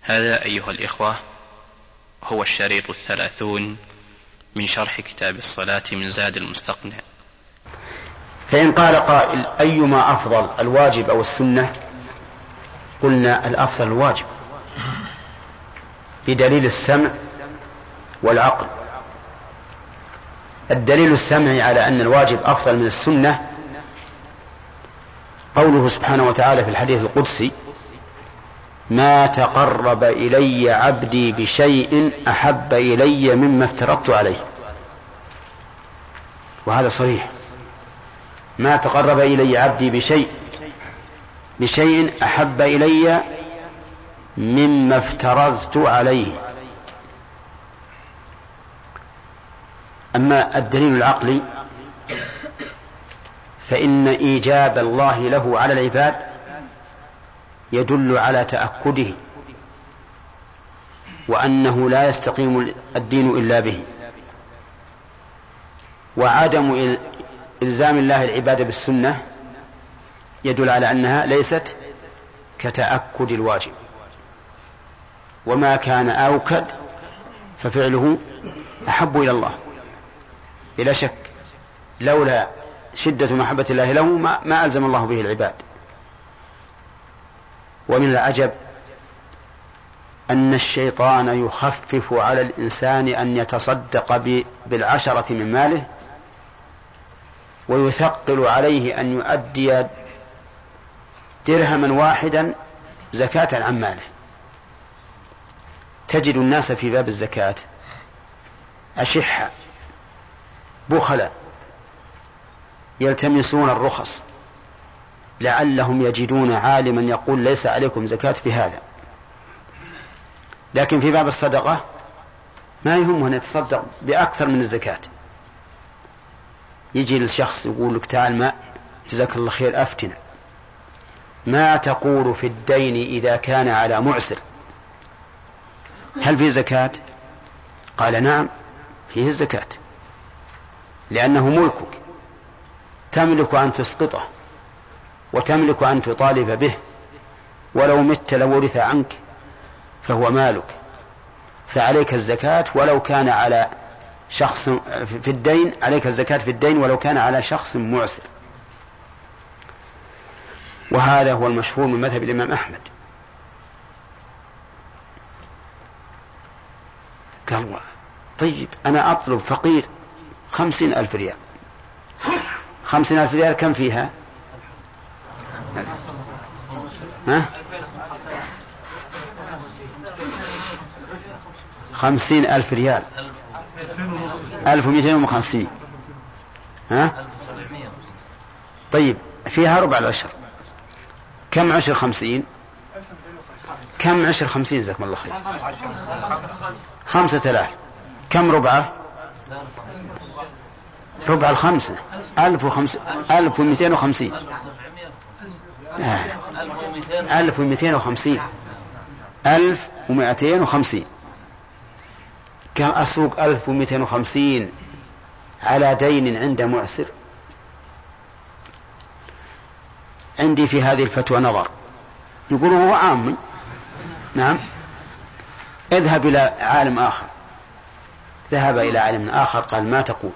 هذا أيها الإخوة هو الشريط 30 من شرح كتاب الصلاة من زاد المستقنع. فإن قال قائل أيما أفضل الواجب أو السنة؟ قلنا الأفضل الواجب بدليل السمع والعقل. الدليل السمعي على أن الواجب أفضل من السنة قوله سبحانه وتعالى في الحديث القدسي: ما تقرب إلي عبدي بشيء أحب إلي مما افترضت عليه. وهذا صريح، ما تقرب إلي عبدي بشيء أحب إلي مما افترضت عليه. أما الدليل العقلي فإن إيجاب الله له على العباد يدل على تأكده وأنه لا يستقيم الدين إلا به، وعدم إلزام الله العباد بالسنة يدل على أنها ليست كتأكد الواجب، وما كان أوكد ففعله أحب إلى الله بلا شك. لولا شدة محبة الله له ما ألزم الله به العباد. ومن العجب أن الشيطان يخفف على الإنسان أن يتصدق بالعشرة من ماله، ويثقل عليه أن يؤدي درهما واحدا زكاة عن ماله. تجد الناس في باب الزكاة أشحة بخلا يلتمسون الرخص لعلهم يجدون عالما يقول ليس عليكم زكاة في هذا، لكن في باب الصدقة ما يهمه أن يتصدق بأكثر من الزكاة. يجي الشخص يقول لك تعال ما جزاك الله خير أفتنا، ما تقول في الدين إذا كان على معسر؟ هل فيه زكاة؟ قال نعم فيه الزكاة، لأنه ملكك، تملك أن تسقطه وتملك أن تطالب به، ولو مت لورث عنك فهو مالك، فعليك الزكاة ولو كان على شخص في الدين، عليك الزكاة في الدين ولو كان على شخص معسر. وهذا هو المشهور من مذهب الإمام أحمد. قال طيب أنا أطلب فقير 50,000 ريال. 50,000 ريال كم فيها؟ ها؟ 50,000 ريال 1250. ها؟ طيب فيها ربع العشر، كم عشر 50؟ كم عشر 50 جزاكم الله خير؟ 5,000. كم ربعه؟ ربع الخمسة 1250. 1250. 1250. كم أسوق 1250 على دين عند معسر؟ عندي في هذه الفتوى نظر. يقول هو عامي. نعم. اذهب إلى عالم آخر. ذهب إلى عالم آخر قال ما تقول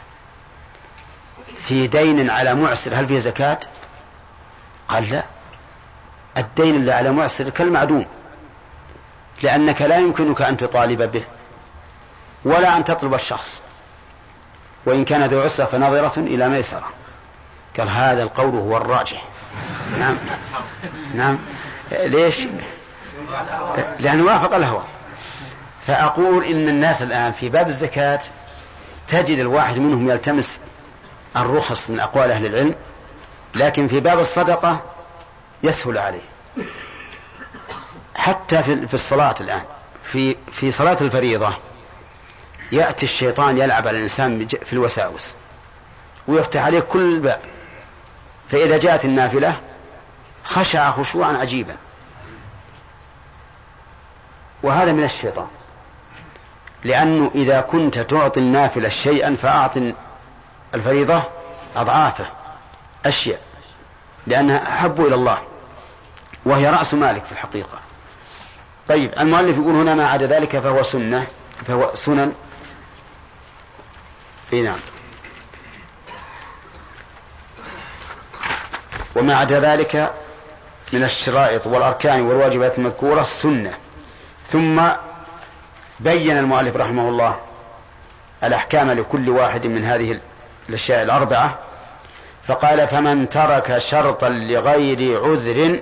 في دين على معسر هل فيه زكاة؟ قال لا، الدين اللي على معسر كالمعدوم، لأنك لا يمكنك أن تطالب به ولا أن تطلب الشخص، وإن كان ذو عسرة فنظرة إلى ميسرة. قال هذا القول هو الراجح. نعم. نعم. ليش؟ لأنه وافق الهوى. فأقول إن الناس الآن في باب الزكاة تجد الواحد منهم يلتمس الرخص من أقوال أهل العلم، لكن في باب الصدقة يسهل عليه. حتى في الصلاة الآن في صلاة الفريضة يأتي الشيطان يلعب على الإنسان في الوساوس ويفتح عليه كل باب، فإذا جاءت النافلة خشع خشوعا عجيبا، وهذا من الشيطان. لأنه إذا كنت تعطي النافلة شيئا فأعطي الفريضة أضعافه أشياء، لأنها أحب إلى الله وهي رأس مالك في الحقيقة. طيب المؤلف يقول هنا ما عدا ذلك فهو سنة، فهو سنن. نعم. وما عدا ذلك من الشرائط والأركان والواجبات المذكورة السنة. ثم بين المؤلف رحمه الله الأحكام لكل واحد من هذه الأشياء الأربعة، فقال فمن ترك شرطا لغير عذر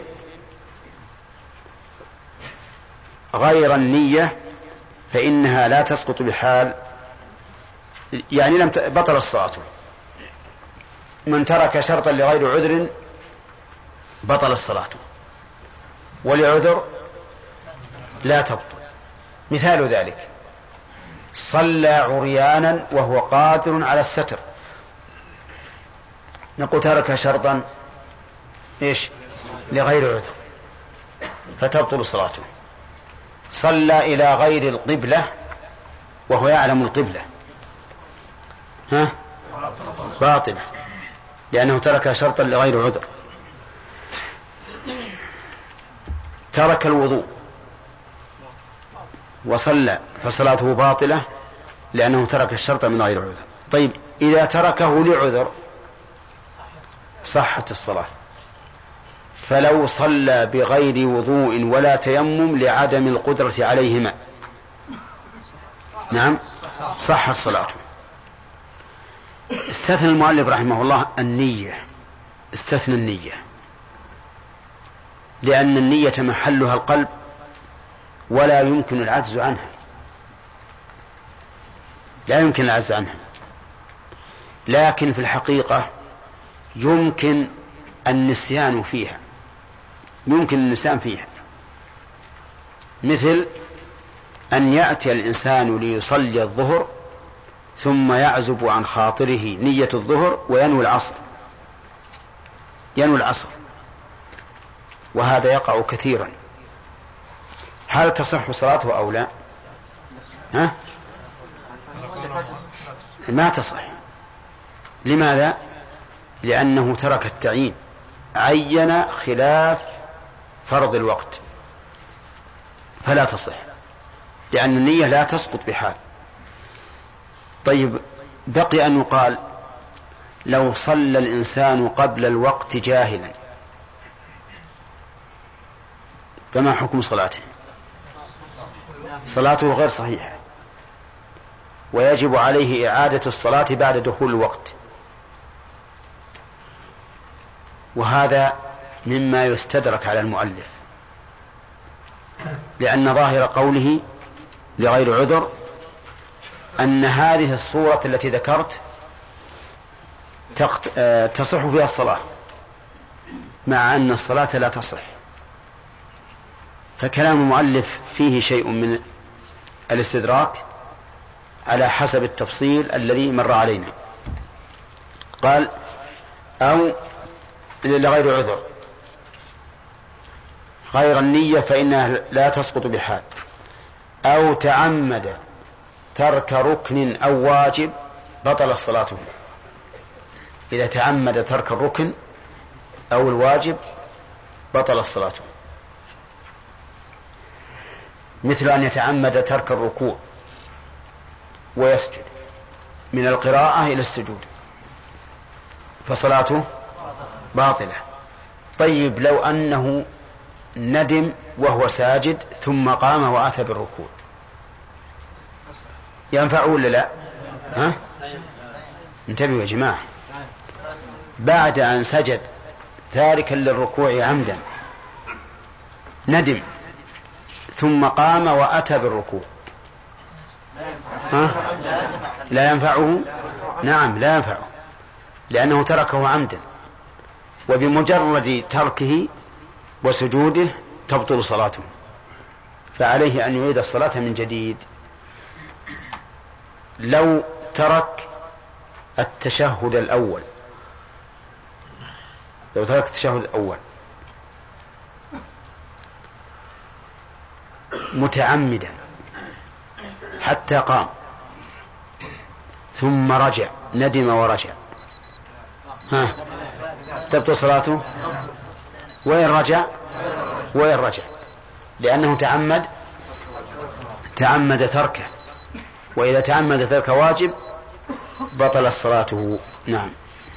غير النية فإنها لا تسقط بحال، يعني لم بطل الصلاة. من ترك شرطا لغير عذر بطل الصلاة، ولعذر لا تبطل. مثال ذلك صلى عريانا وهو قادر على الستر، نقول ترك شرطا ايش لغير عذر فتبطل صلاته. صلى إلى غير القبلة وهو يعلم القبلة باطلة لأنه ترك شرطا لغير عذر. ترك الوضوء وصلى فصلاته باطلة لأنه ترك الشرط من غير عذر. طيب إذا تركه لعذر صحت الصلاة. فلو صلى بغير وضوء ولا تيمم لعدم القدرة عليهما نعم صحت صلاته. استثنى المؤلف رحمه الله النية، استثنى النية لأن النية محلها القلب ولا يمكن العجز عنها، لا يمكن العجز عنها، لكن في الحقيقة يمكن النسيان فيها، يمكن النسيان فيها، مثل أن يأتي الإنسان ليصلي الظهر ثم يعزب عن خاطره نية الظهر وينوي العصر، ينوي العصر، وهذا يقع كثيرا. هل تصح صلاته أو لا؟ ما تصح. لماذا؟ لأنه ترك التعيين، عين خلاف فرض الوقت فلا تصح، لأن النية لا تسقط بحال. طيب بقي أن يقال لو صلى الإنسان قبل الوقت جاهلا فما حكم صلاته؟ صلاته غير صحيحة ويجب عليه إعادة الصلاة بعد دخول الوقت، وهذا مما يستدرك على المؤلف، لأن ظاهر قوله لغير عذر أن هذه الصورة التي ذكرت تصح فيها الصلاة مع أن الصلاة لا تصح. فكلام المؤلف فيه شيء من الاستدراك على حسب التفصيل الذي مر علينا. قال أو لغير عذر غير النية فإنها لا تسقط بحال، أو تعمد ترك ركن أو واجب بطل الصلاة. إذا تعمد ترك الركن أو الواجب بطل الصلاة، مثل أن يتعمد ترك الركوع ويسجد من القراءة إلى السجود فصلاته باطلة. طيب لو أنه ندم وهو ساجد ثم قام وأتى بالركوع ينفعه ولا لا؟ انتبهوا يا جماعة، بعد أن سجد تاركا للركوع عمدا ندم ثم قام وأتى بالركوع لا ينفعه؟ نعم لا ينفعه، لأنه تركه عمدا، وبمجرد تركه وسجوده تبطل صلاته، فعليه أن يعيد الصلاة من جديد. لو ترك التشهد الأول، لو ترك التشهد الأول متعمدا حتى قام ثم رجع، ندم ورجع، تبطل صلاته. وين رجع؟ لأنه تعمد تركه، وإذا تعمد ترك واجب بطل صلاته. نعم.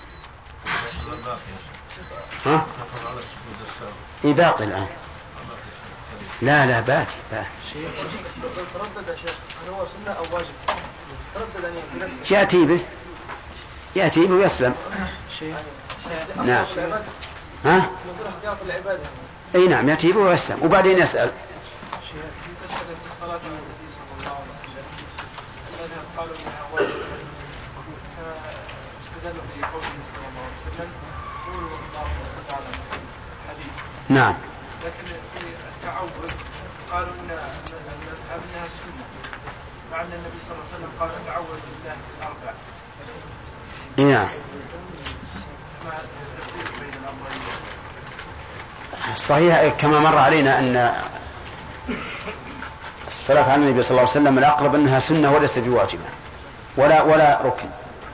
ها؟ باقي الآن. لا باقي. تردد يا شيخ هل هو سنة أو واجب؟ تردد يعني بنفسه. يأتي به ويسلم. نعم. ها؟ أي نعم، يأتي به ويسلم وبعدين يسأل. الصلاة النبي صلى الله عليه وسلم الذين قالوا انها واجبة فاستدلوا بقوله صلى الله عليه وسلم قولوا اللهم صل على الحديث. نعم. لكن في التعوذ قالوا انها سنة مع ان النبي صلى الله عليه وسلم قال تعوذ بالله الاربع. نعم. ما التفسير بين الامرين؟ صحيح كما مر علينا أن الصلاة على النبي صلى الله عليه وسلم الأقرب أنها سنة وليست بواجبة ولا ركن.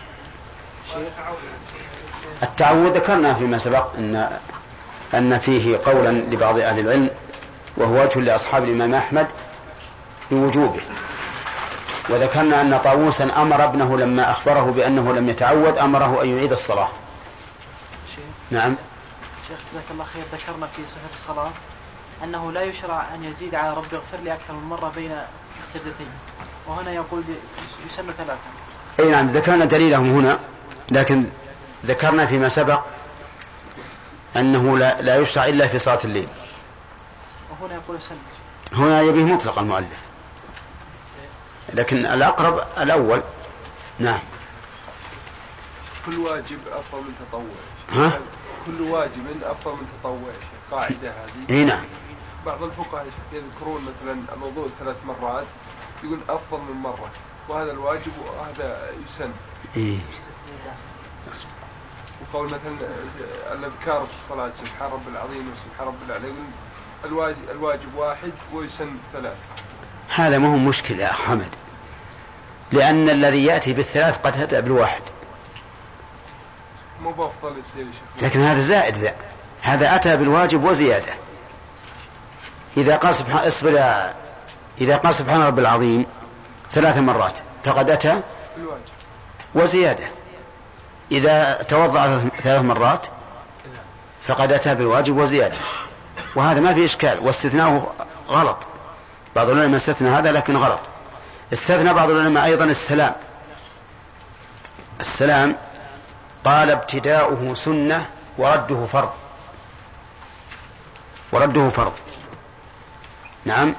التعوذ ذكرنا فيما سبق أن فيه قولا لبعض أهل العلم وهو وجه لأصحاب الإمام أحمد بوجوبه، وذكرنا أن طاووسا أمر ابنه لما أخبره بأنه لم يتعوذ أمره أن يعيد الصلاة. نعم. شيخ جزاك الله خير، ذكرنا في صفة الصلاة أنه لا يشرع أن يزيد على رب اغفر لي أكثر من مرة بين السجدتين، وهنا يقول يسن 3. أي نعم، ذكرنا دليلهم هنا، لكن ذكرنا فيما سبق أنه لا يشرع إلا في صلاة الليل، وهنا يقول يسن. هنا يبيه مطلق المؤلف، لكن الأقرب الأول. نعم. كل واجب أفضل من تطوع. ها؟ كل واجب أفضل من تطوع، قاعدة هذه. اي نعم. بعض الفقهاء يذكرون مثلا الوضوء 3 مرات يقول أفضل من مرة، وهذا الواجب وهذا يسن. إيه. وقول مثلا الأذكار في الصلاة سبحان رب العظيم وسبحان رب العلي، الواجب 1 ويسن 3. هذا ما هو مشكلة يا حمد، لأن الذي يأتي بالثلاث قد أتى بالواحد. مو بأفضل يصير شيخ. لكن هذا زائد، هذا أتى بالواجب وزيادة. إذا قال سبحان رب العظيم 3 مرات فقد أتى بالواجب وزيادة. إذا توضأ 3 مرات فقد أتى بالواجب وزيادة، وهذا ما في إشكال، واستثناءه غلط. بعض العلماء استثنى هذا لكن غلط. استثنى بعض العلماء أيضا السلام قال ابتداؤه سنة ورده فرض. نعم.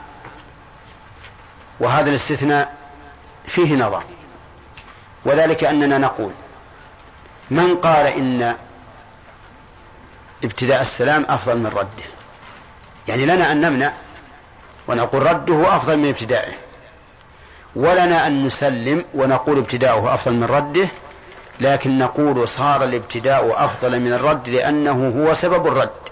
وهذا الاستثناء فيه نظر، وذلك أننا نقول من قال إن ابتداء السلام أفضل من رده، يعني لنا أن نمنع ونقول رده أفضل من ابتدائه، ولنا أن نسلم ونقول ابتداؤه أفضل من رده، لكن نقول صار الابتداء أفضل من الرد لأنه هو سبب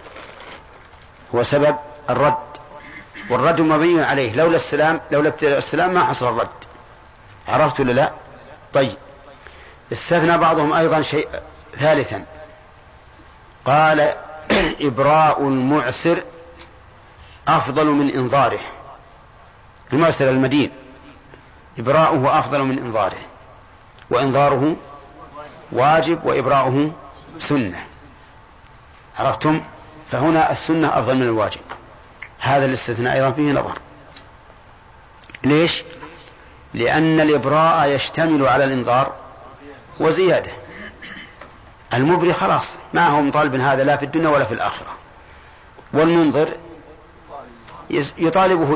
الرد، والرد مبني عليه. لولا ابتداء السلام ما حصل الرد. عرفت ولا لا؟ طيب. استثنى بعضهم أيضا شيء ثالثا، قال إبراء المعسر أفضل من إنظاره. المعسر المدين إبراؤه أفضل من إنظاره، وإنظاره واجب وإبراؤه سنة. عرفتم؟ فهنا السنة أفضل من الواجب. هذا الاستثناء أيضا فيه نظر. ليش؟ لأن الإبراء يشتمل على الإنظار وزيادة. المبري خلاص ما هو مطالب هذا لا في الدنيا ولا في الآخرة، والمنظر يطالبه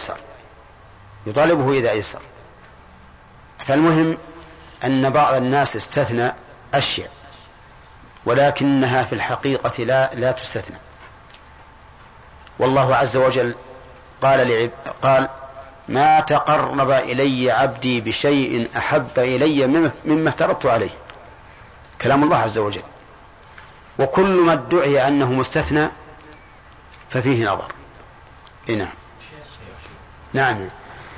إذا أيسر. فالمهم أن بعض الناس استثنى أشياء ولكنها في الحقيقة لا تستثنى. والله عز وجل قال ما تقرب إلي عبدي بشيء أحب إلي مما افترضت عليه. كلام الله عز وجل. وكل ما ادعي أنه مستثنى ففيه نظر. نعم. نعم.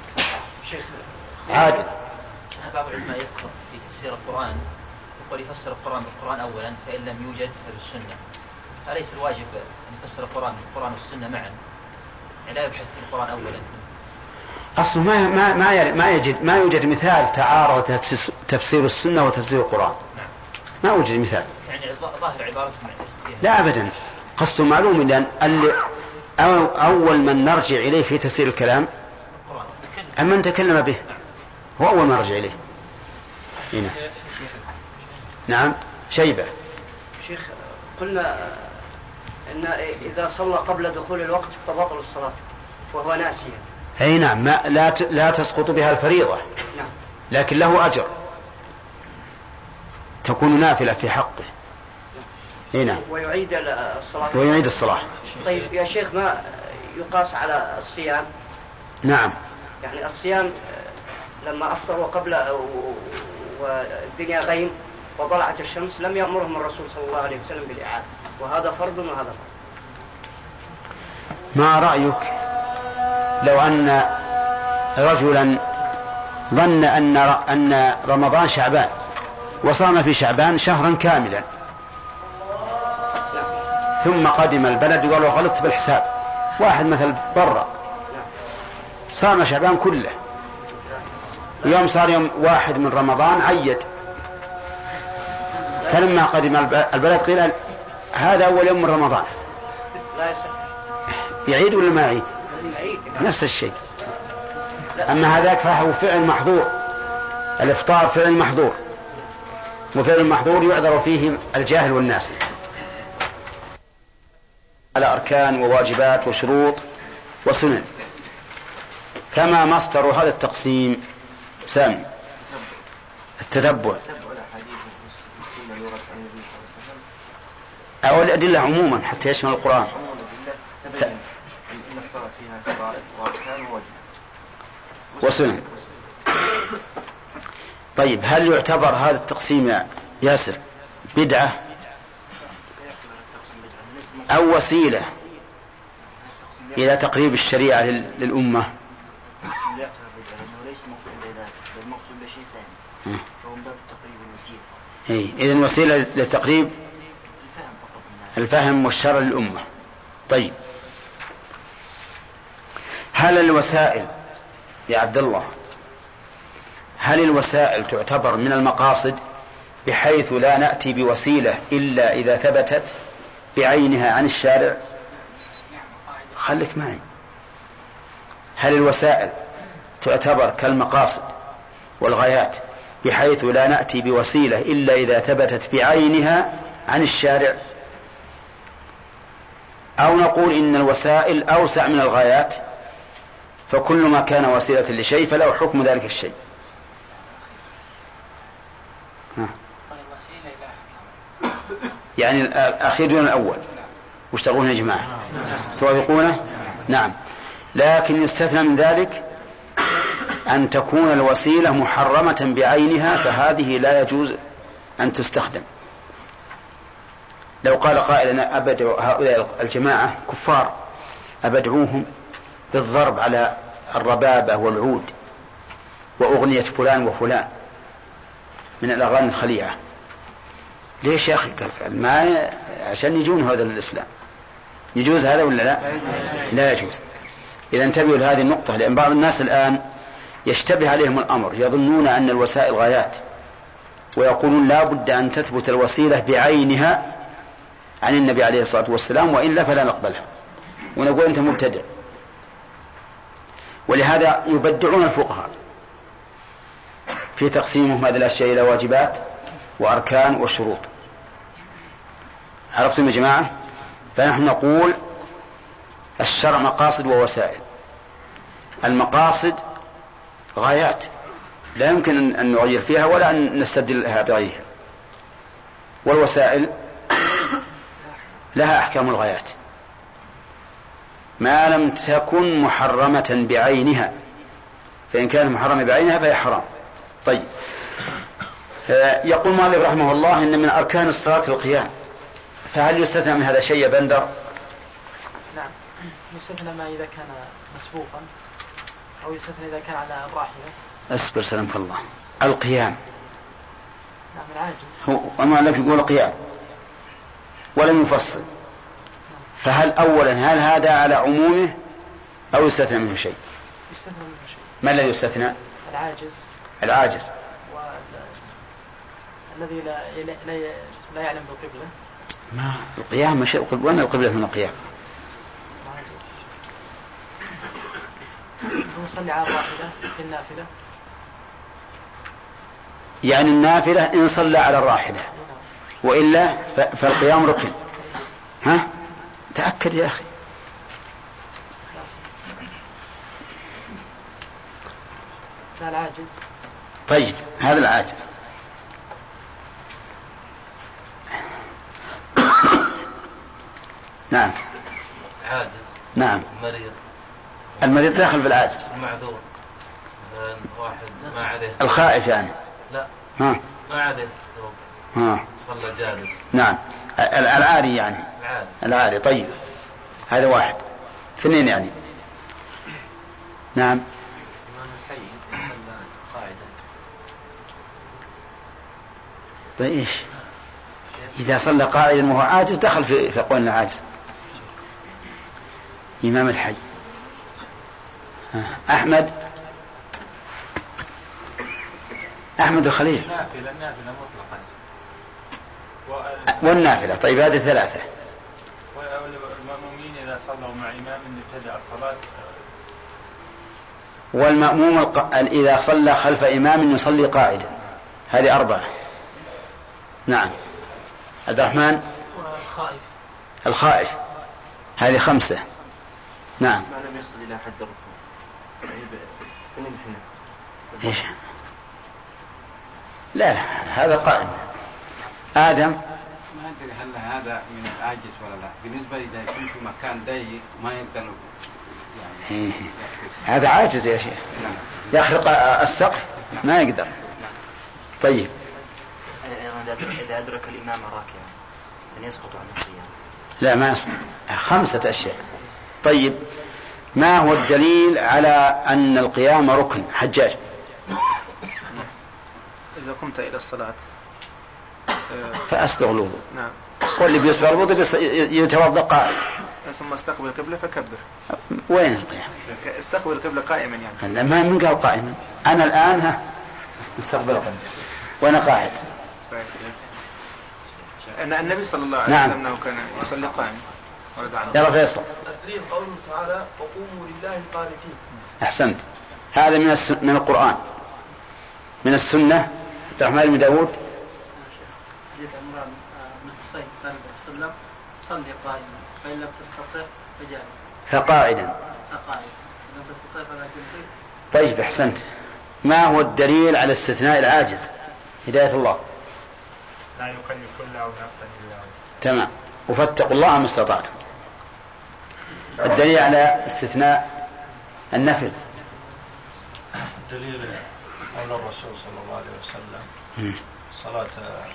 عادل. بعض العلماء يذكر في تفسير القرآن يقول يفسر القرآن بالقرآن أولا، فإن لم يوجد فبالسنة. أليس الواجب أن يفسر القرآن بالقرآن والسنة معا؟ لا يبحث في القرآن أولا. أصلا ما يوجد مثال تعارض تفسير السنة وتفسير القرآن. ما يوجد مثال. يعني ظاهر عبارتهم لا أبدا. قصد معلوم أن أول من نرجع إليه في تفسير الكلام من تكلم به هو أول من نرجع إليه. هنا. نعم شيبة. شيخ قلنا إن إذا صلى قبل دخول الوقت فبطل الصلاة وهو ناسيا. أي نعم لا تسقط بها الفريضة. نعم. لكن له أجر تكون نافلة في حقه. نعم. ويعيد الصلاة. ويعيد الصلاة. طيب يا شيخ ما يقاس على الصيام؟ نعم. يعني الصيام لما أفطروا قبل والدنيا غيم وطلعت الشمس لم يأمرهم الرسول صلى الله عليه وسلم بالإعادة، وهذا فرض وهذا فرض. ما رأيك لو أن رجلا ظن أن رمضان شعبان وصام في شعبان شهرا كاملا ثم قدم البلد وقال له غلطت بالحساب، واحد مثل برا صام شعبان كله، يوم صار يوم 1 من رمضان عيد، فلما قدم البلد قيل هذا أول يوم من رمضان، يعيد ولا ما يعيد؟ نفس الشيء. أما هذاك فهو فعل محظور، الإفطار فعل محظور، وفعل المحظور يعذر فيه الجاهل والناس. على أركان وواجبات وشروط وسنن، كما مصدر هذا التقسيم سامي التتبع أو الأدلة عموما حتى يشمل القرآن. إن الصلاة فيها فرائض وأركان وواجبات وسنن. طيب هل يعتبر هذا التقسيم يا ياسر بدعة أو وسيلة إلى تقريب الشريعة للأمة؟ إذن وسيلة لتقريب الفهم والشرع للأمة. طيب هل الوسائل يا عبد الله هل الوسائل تعتبر من المقاصد بحيث لا نأتي بوسيلة إلا إذا ثبتت بعينها عن الشارع؟ خليك معي. هل الوسائل تعتبر كالمقاصد والغايات بحيث لا نأتي بوسيلة إلا إذا ثبتت بعينها عن الشارع، أو نقول إن الوسائل أوسع من الغايات فكل ما كان وسيلة لشيء فله حكم ذلك الشيء؟ يعني الأخير دون الأول، وش تقولون يا جماعة؟ توافقونه؟ نعم. لكن يستثنى من ذلك أن تكون الوسيلة محرمة بعينها، فهذه لا يجوز أن تستخدم. لو قال قائل أنا أبدع هؤلاء الجماعة كفار أبدعوهم بالضرب على الربابة والعود وأغنية فلان وفلان من الأغاني الخليعة، ليش يا أخي؟ ما عشان يجون هذا الإسلام يجوز هذا ولا لا؟ لا يجوز. إذا انتبهوا لهذه النقطة، لأن بعض الناس الآن يشتبه عليهم الأمر، يظنون أن الوسائل غايات ويقولون لا بد أن تثبت الوسيلة بعينها عن النبي عليه الصلاة والسلام وإلا فلا نقبلها، ونقول أنت مبتدع. ولهذا يبدعون الفقهاء في تقسيمهم هذه الأشياء إلى واجبات وأركان وشروط. عرفتم يا جماعة؟ فنحن نقول الشرع مقاصد ووسائل. المقاصد غايات لا يمكن أن نغير فيها ولا أن نستبدلها بغيرها، والوسائل لها أحكام الغايات ما لم تكن محرمة بعينها، فإن كانت محرمة بعينها فهي حرام. طيب يقول مالك رحمه الله إن من أركان الصلاة القيام، فهل يستثنى من هذا شيء يا بندر؟ نعم يستثنى ما إذا كان مسبوقا، أو يستثنى إذا كان على الراحلة. أصبر سلامك الله. القيام نعم العاجز هو وما لك يقول قيام ولم يفصل، فهل أولا هل هذا على عمومه أو يستثنى منه شيء؟ يستثنى منه شيء. ما الذي يستثنى؟ العاجز. الذي لا يعلم بالقبلة. ما القيام مش القبلة، وين القبلة من القيام؟ نصلي على الراحلة في النافلة. يعني النافلة إن صلى على الراحلة، وإلا فالقيام ركن. ها؟ تأكد يا أخي. لا العاجز. طيب هذا العاجز. نعم. عاجز. نعم. مريض. المريض داخل في العاجز. المعذور. واحد ما عليه. الخائف يعني. لا. ها. ما عليه. ها. صلى جالس. نعم. العاري يعني. العاري. طيب هذا واحد. اثنين يعني. نعم. طيب ايش؟ إذا صلى قائدا وهو عاجز دخل في قولنا عاجز. إمام الحي. أحمد الخليل. النافلة مطلقا. والنافلة. طيب هذه ثلاثة. والمأمومين إذا صلوا مع إمام ابتدأ الصلاة. والمأموم إذا صلى خلف إمام يصلي قاعدا. هذه أربعة. نعم. عبد الرحمن. الخائف. هذه خمسة. نعم. ما لم يصل إلى حد الركوع. إيش؟ لا هذا قائم. آدم. ما أدري هل هذا من العاجز ولا لا. بالنسبة إذا يكون في مكان ضيق ما يقدر يعني هذا عاجز يا شيخ. يخرق السقف ما يقدر. طيب. إذا أدرك الإمام راكعا أن يسقط عن القيام. لا ما يسقط. خمسة أشياء. طيب ما هو الدليل على أن القيام ركن؟ حجاج. إذا قمت إلى الصلاة فأسبغ الوضوء. نعم. واللي بيسبغ الوضوء يتوضأ قائم. ثم استقبل القبلة فكبر. وين القيام؟ استقبل القبلة قائما يعني. ما من قال قائما. أنا الآن استقبل القبلة وأنا قاعد. أن النبي صلى الله عليه وسلم أنه كان يصلي قائما. يلا فيصل. التسليم قوله تعالى وقوموا لله قانتين. أحسنت. هذا من القرآن. من السنة. عبد الرحمن بن داود. حديث عمران بن حسين قال صلى الله عليه وسلم صلي قائما فإن لم تستطع فجالس. فقاعدا. لم تستطع فلا تنزل. طيب أحسنت. ما هو الدليل على استثناء العاجز؟ هداية الله. لا يكلف الله نفسا إلا وسعها. تمام. وفاتقوا الله ما استطعتم. الدليل على استثناء النفل. الدليل قول الرسول صلى الله عليه وسلم صلاة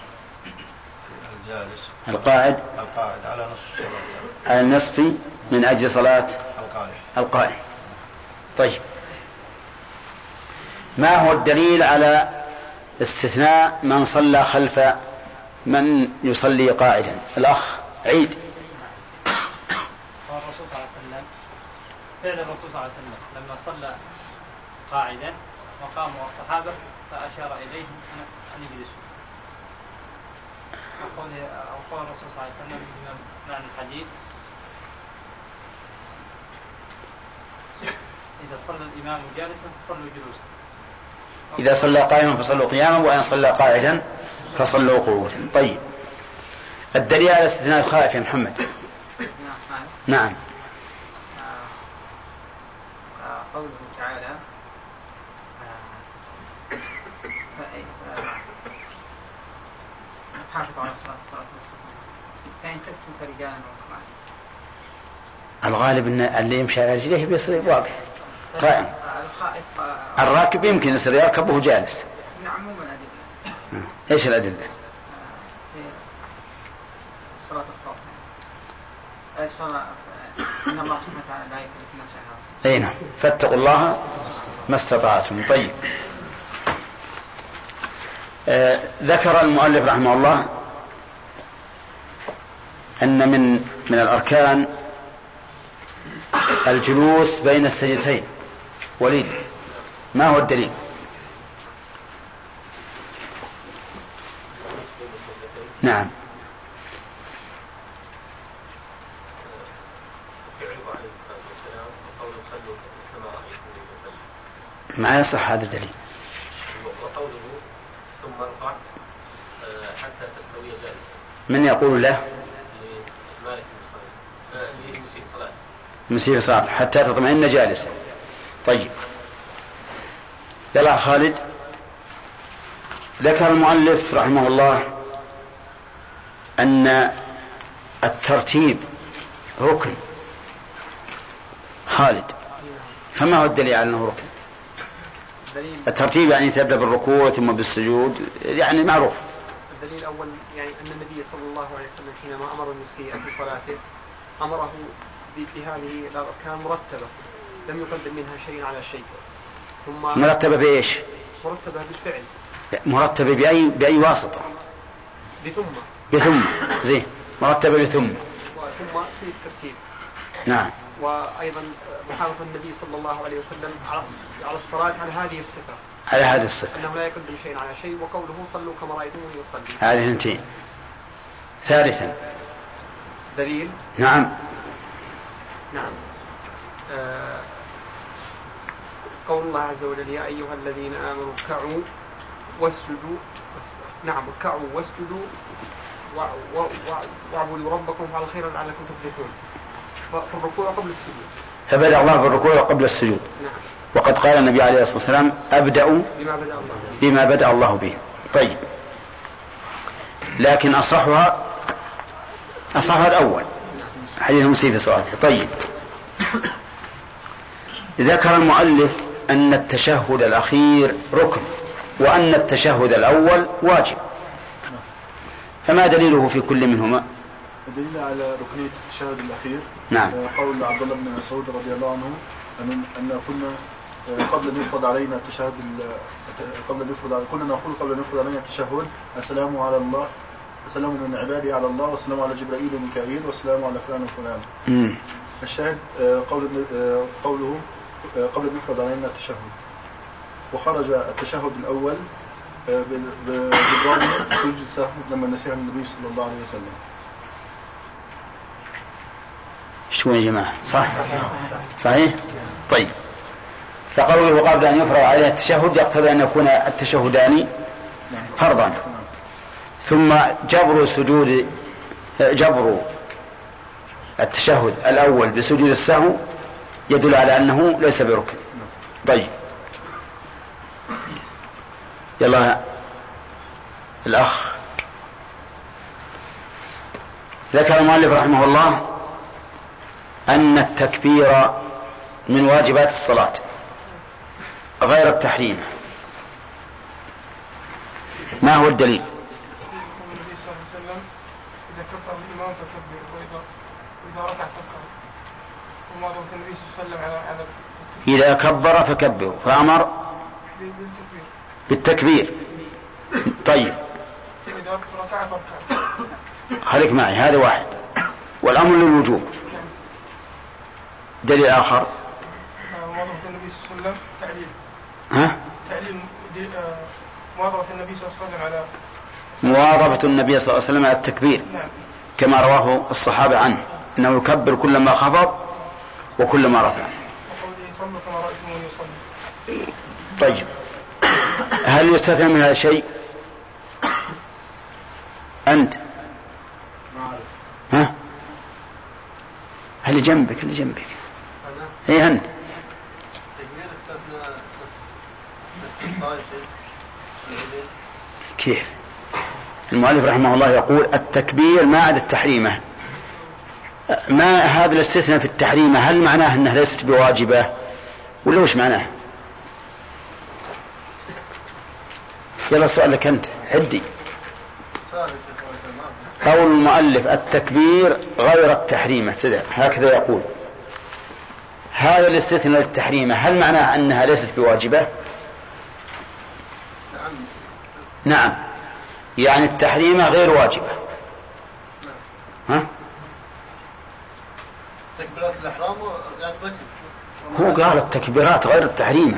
الجالس القاعد على نصف صلاة على النصف من أجل صلاة القائم. طيب ما هو الدليل على استثناء من صلى خلف من يصلي قاعدا؟ الأخ عيد. الرسول صلى الله عليه وسلم فعل الرسول صلى الله عليه وسلم لما صلى قاعدا وقاموا الصحابة فأشار إليهم أن يجلسوا. وقال الرسول صلى الله عليه وسلم معنى الحديث إذا صلى الإمام جالسا فصلوا جلوسا. إذا صلى قائما فصلوا قياما وإن صلى قاعدا فصلوا قعودا. طيب الدليل على استثناء الخائف يا محمد. نعم. قوله تعالى حافظوا على الصلاة فإن خفتم فرجالا وركبانا. الغالب ان اللي يمشي على رجليه بيصير واقف قائم. الراكب يمكن يصير يركب وهو جالس. نعم. مو من الأدلة. ايش الأدلة؟ في صلاة الخوف. الصلاة إن الله سبحانه وتعالى لا يكلف نفسا إلا وسعها. أي نعم. فاتقوا الله ما استطعتم. طيب ذكر المؤلف رحمه الله أن من الأركان الجلوس بين السجدتين. وليد، ما هو الدليل؟ نعم. ما يصح هذا الدليل. وقوله ثم ارفع حتى تستوي جالسا. من يقول له؟ مالك مسيء صلاة. مسيء صلاة حتى تطمئن جالسا. طيب، يلا خالد. ذكر المؤلف رحمه الله أن الترتيب ركن. خالد، فما هو الدليل على أنه ركن؟ الترتيب يعني تبدأ بالركوع ثم بالسجود، يعني معروف. الدليل الأول يعني أن النبي صلى الله عليه وسلم حينما أمر المسيء في صلاته أمره بهذه الأركان مرتبة، لم يقدم منها شيء على شيء. ثم مرتبة بإيش؟ مرتبة بالفعل. مرتبة بأي واسطة؟ بثم زين، مرتبة بثم في الترتيب. نعم. وأيضا محافظ النبي صلى الله عليه وسلم على الصلاة على هذه الصفة، على هذه الصفة أنه لا يقدم شيء على شيء، وقوله صلوا كما رأيتموني يصلي. هذه اثنتين. ثالثا دليل. نعم. قول الله عز وجل يا أيها الذين آمنوا اركعوا واسجدوا. نعم، اركعوا واسجدوا واعبدوا ربكم على خير لعلكم تفلحون. فالركوع قبل السجود. فبدأ الله بالركوع قبل السجود. نعم. وقد قال النبي عليه الصلاة والسلام أبدأ بما بدأ الله به. طيب، لكن أصحها الأول، حديث مسيء في صلاته. طيب، ذكر المؤلف أن التشهد الأخير ركن وأن التشهد الأول واجب، فما دليله في كل منهما؟ الدليل على ركنية التشهد الأخير نعم. قول عبد الله بن مسعود رضي الله عنه أن كنا قبل أن يفرض علينا التشهد كنا نقول قبل أن يفرض علينا التشهد السلام على الله، السلام من عبادي على الله، والسلام على جبرائيل وميكائيل، والسلام على فلان وفلان. الشاهد قوله قبل أن يفرض علينا التشهد. وخرج التشهد الأول بالرغم سجود السهو لما نسيه النبي صلى الله عليه وسلم. شو يا جماعة؟ صحيح؟ طيب، فقوله قبل أن يفرض عليها التشهد يقتضي أن يكون التشهدان فرضا، ثم جبر التشهد الأول بسجود السهو يدل على أنه ليس بركن. طيب، يلا الأخ. ذكر المؤلف رحمه الله أن التكبير من واجبات الصلاة غير التحريم. ما هو الدليل؟ النبي صلى الله عليه وسلم إذا كبر الإمام فكبر وإذا ركع فكبر، وما ضبط النبي صلى الله عليه وسلم على إذا كبر فكبر، فأمر بالتكبير. طيب، إذا ركع فركع. خليك معي، هذا واحد، والأمر للوجوب. دليل آخر مواظبة النبي صلى الله عليه وسلم تعليل مواظبة النبي صلى الله عليه وسلم على مواظبة النبي صلى الله عليه وسلم على التكبير. نعم. كما رواه الصحابة عنه أنه يكبر كلما خفض وكلما رفع. وقوله صلوا كما رأيتموني يصلي. طيب، هل يستثنى من هذا شيء؟ أنت ها؟ اللي جنبك ايه أنت؟ كيف؟ المؤلف رحمه الله يقول التكبير ما عدا التحريمة. ما هذا الاستثناء في التحريمة هل معناه أنها ليست بواجبة ولا وش معناه؟ يلا السؤال لك أنت حدي. قول المؤلف التكبير غير التحريمة هكذا يقول. هذا الاستثناء للتحريمة هل معناه أنها ليست بواجبة؟ نعم، يعني التحريمة غير واجبة. ها؟ تكبيرات الإحرام يعني هو قال التكبيرات غير التحريمة.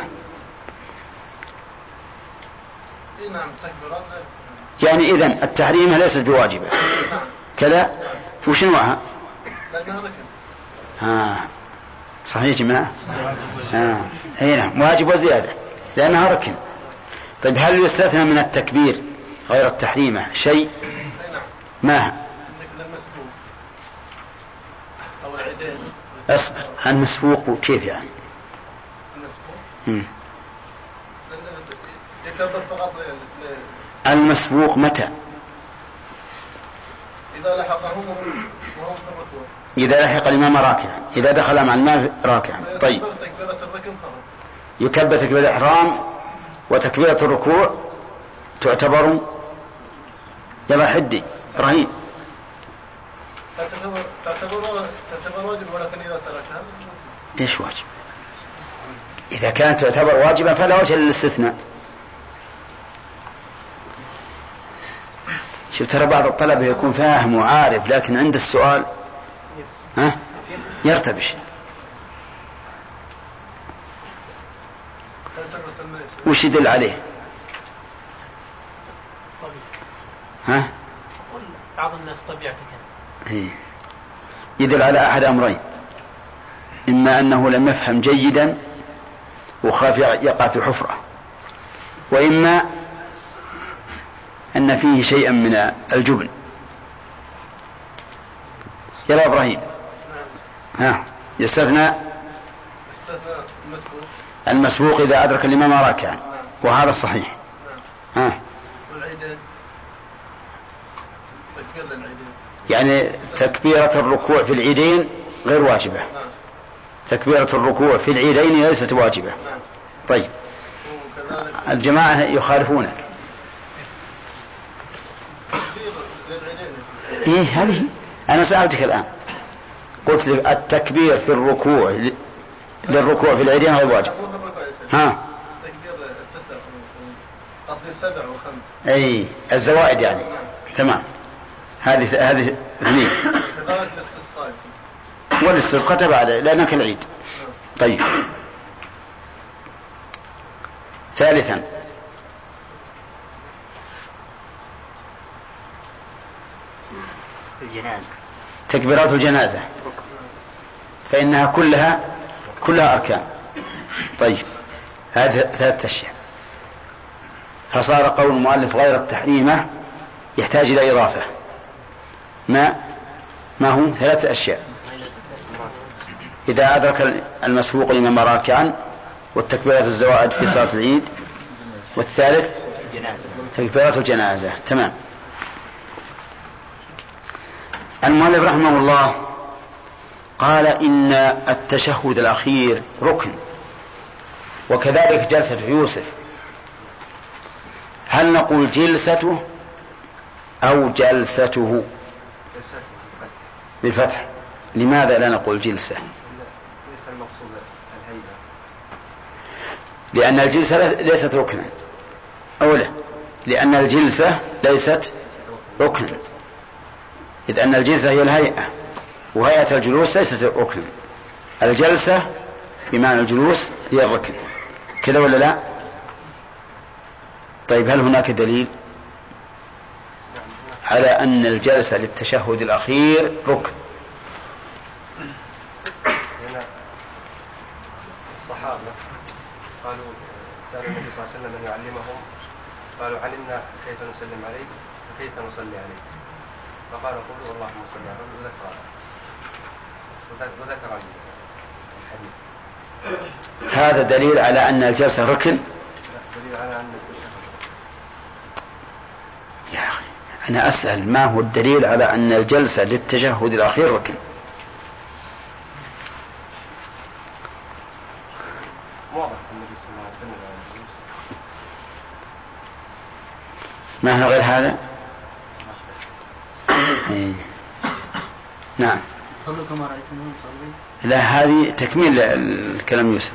نعم التكبيرات غير. يعني إذن التحريمة ليست بواجبة. نعم. كذا وش نوعها؟ لأنها ركن. صحيح يا جماعة. أي نعم واجب وزيادة لأنها ركن. طيب هل يستثنى من التكبير غير التحريمة شيء؟ ما أو العيدين. أصبر المسبوق كيف يعني؟ المسبوق يكبر فقط المسبوق متى؟ إذا لحقهم وهم في الركوع. إذا لحق الإمام راكعا، إذا دخل مع الإمام راكعا. طيب تكبيرة الركن فقط. يكبر تكبيرة الإحرام وتكبيرة الركوع تعتبر يلا حدي رهين. تعتبر واجب ولكن إذا تركها. إيش واجب؟ إذا كانت تعتبر واجبا فلا وجه للاستثناء. شوف ترى بعض الطلبة يكون فاهم وعارف لكن عند السؤال يرتبش. وش يدل عليه؟ بعض الناس طبيعته كذا. يدل على أحد أمرين: إما أنه لم يفهم جيدا وخاف يقع في حفرة، وإما أن فيه شيئا من الجبن. يلا إبراهيم. يستثنى المسبوق إذا أدرك الإمام راكعا، وهذا صحيح. والعيدين تكبير للعيدين، يعني تكبيرة الركوع في العيدين غير واجبة. تكبيرة الركوع في العيدين ليست واجبة. طيب الجماعة يخالفونك. هذه أنا سألتك الآن قلت لك التكبير في الركوع للركوع في العيدين غير واجب. تكبير التسع قصدي 7 و5. أي الزوائد يعني. تمام. هذه اثنين. كذلك الاستسقاء. والاستسقاء تبع لأنك العيد. طيب ثالثا الجنازة، تكبيرات الجنازة فإنها كلها أركان. طيب هذه 3 أشياء. فصار قول المؤلف غير التحريمة يحتاج إلى إضافة. ما هو 3 أشياء: إذا أدرك المسبوق الإمام راكعا، والتكبيرات الزوائد في صلاة العيد، والثالث تكبيرات الجنازة. تمام. المؤلف رحمه الله قال إن التشهد الأخير ركن، وكذلك جلسة يوسف. هل نقول جلسته أو جلسته بالفتح؟ لماذا لا نقول جلسة؟ ليس المقصود الهيئة، لأن الجلسة ليست ركنا. أولا لأن الجلسة ليست ركنا، إذ أن الجلسة هي الهيئة، وهيئة الجلوس ليست ركنا. الجلسة بمعنى الجلوس هي الركن. كذا ولا لا؟ طيب هل هناك دليل على أن الجلسة للتشهد الأخير ركن؟ الصحابة قالوا سألوا النبي صلى الله عليه وسلم أن يعلمهم، قالوا علمنا كيف نسلم عليك وكيف نصلي عليك، فقال قولوا اللهم صل على محمد، وذكر الحديث. هذا دليل على أن الجلسة ركن. دليل على أن يا أخي أنا أسأل ما هو الدليل على أن الجلسة للتشهد الأخير ركن؟ واضح النبي صلى الله عليه وسلم. ما هو غير هذا؟ نعم. صلوا كما رأيتموني صلي. لا هذه تكميل الكلام يوسف.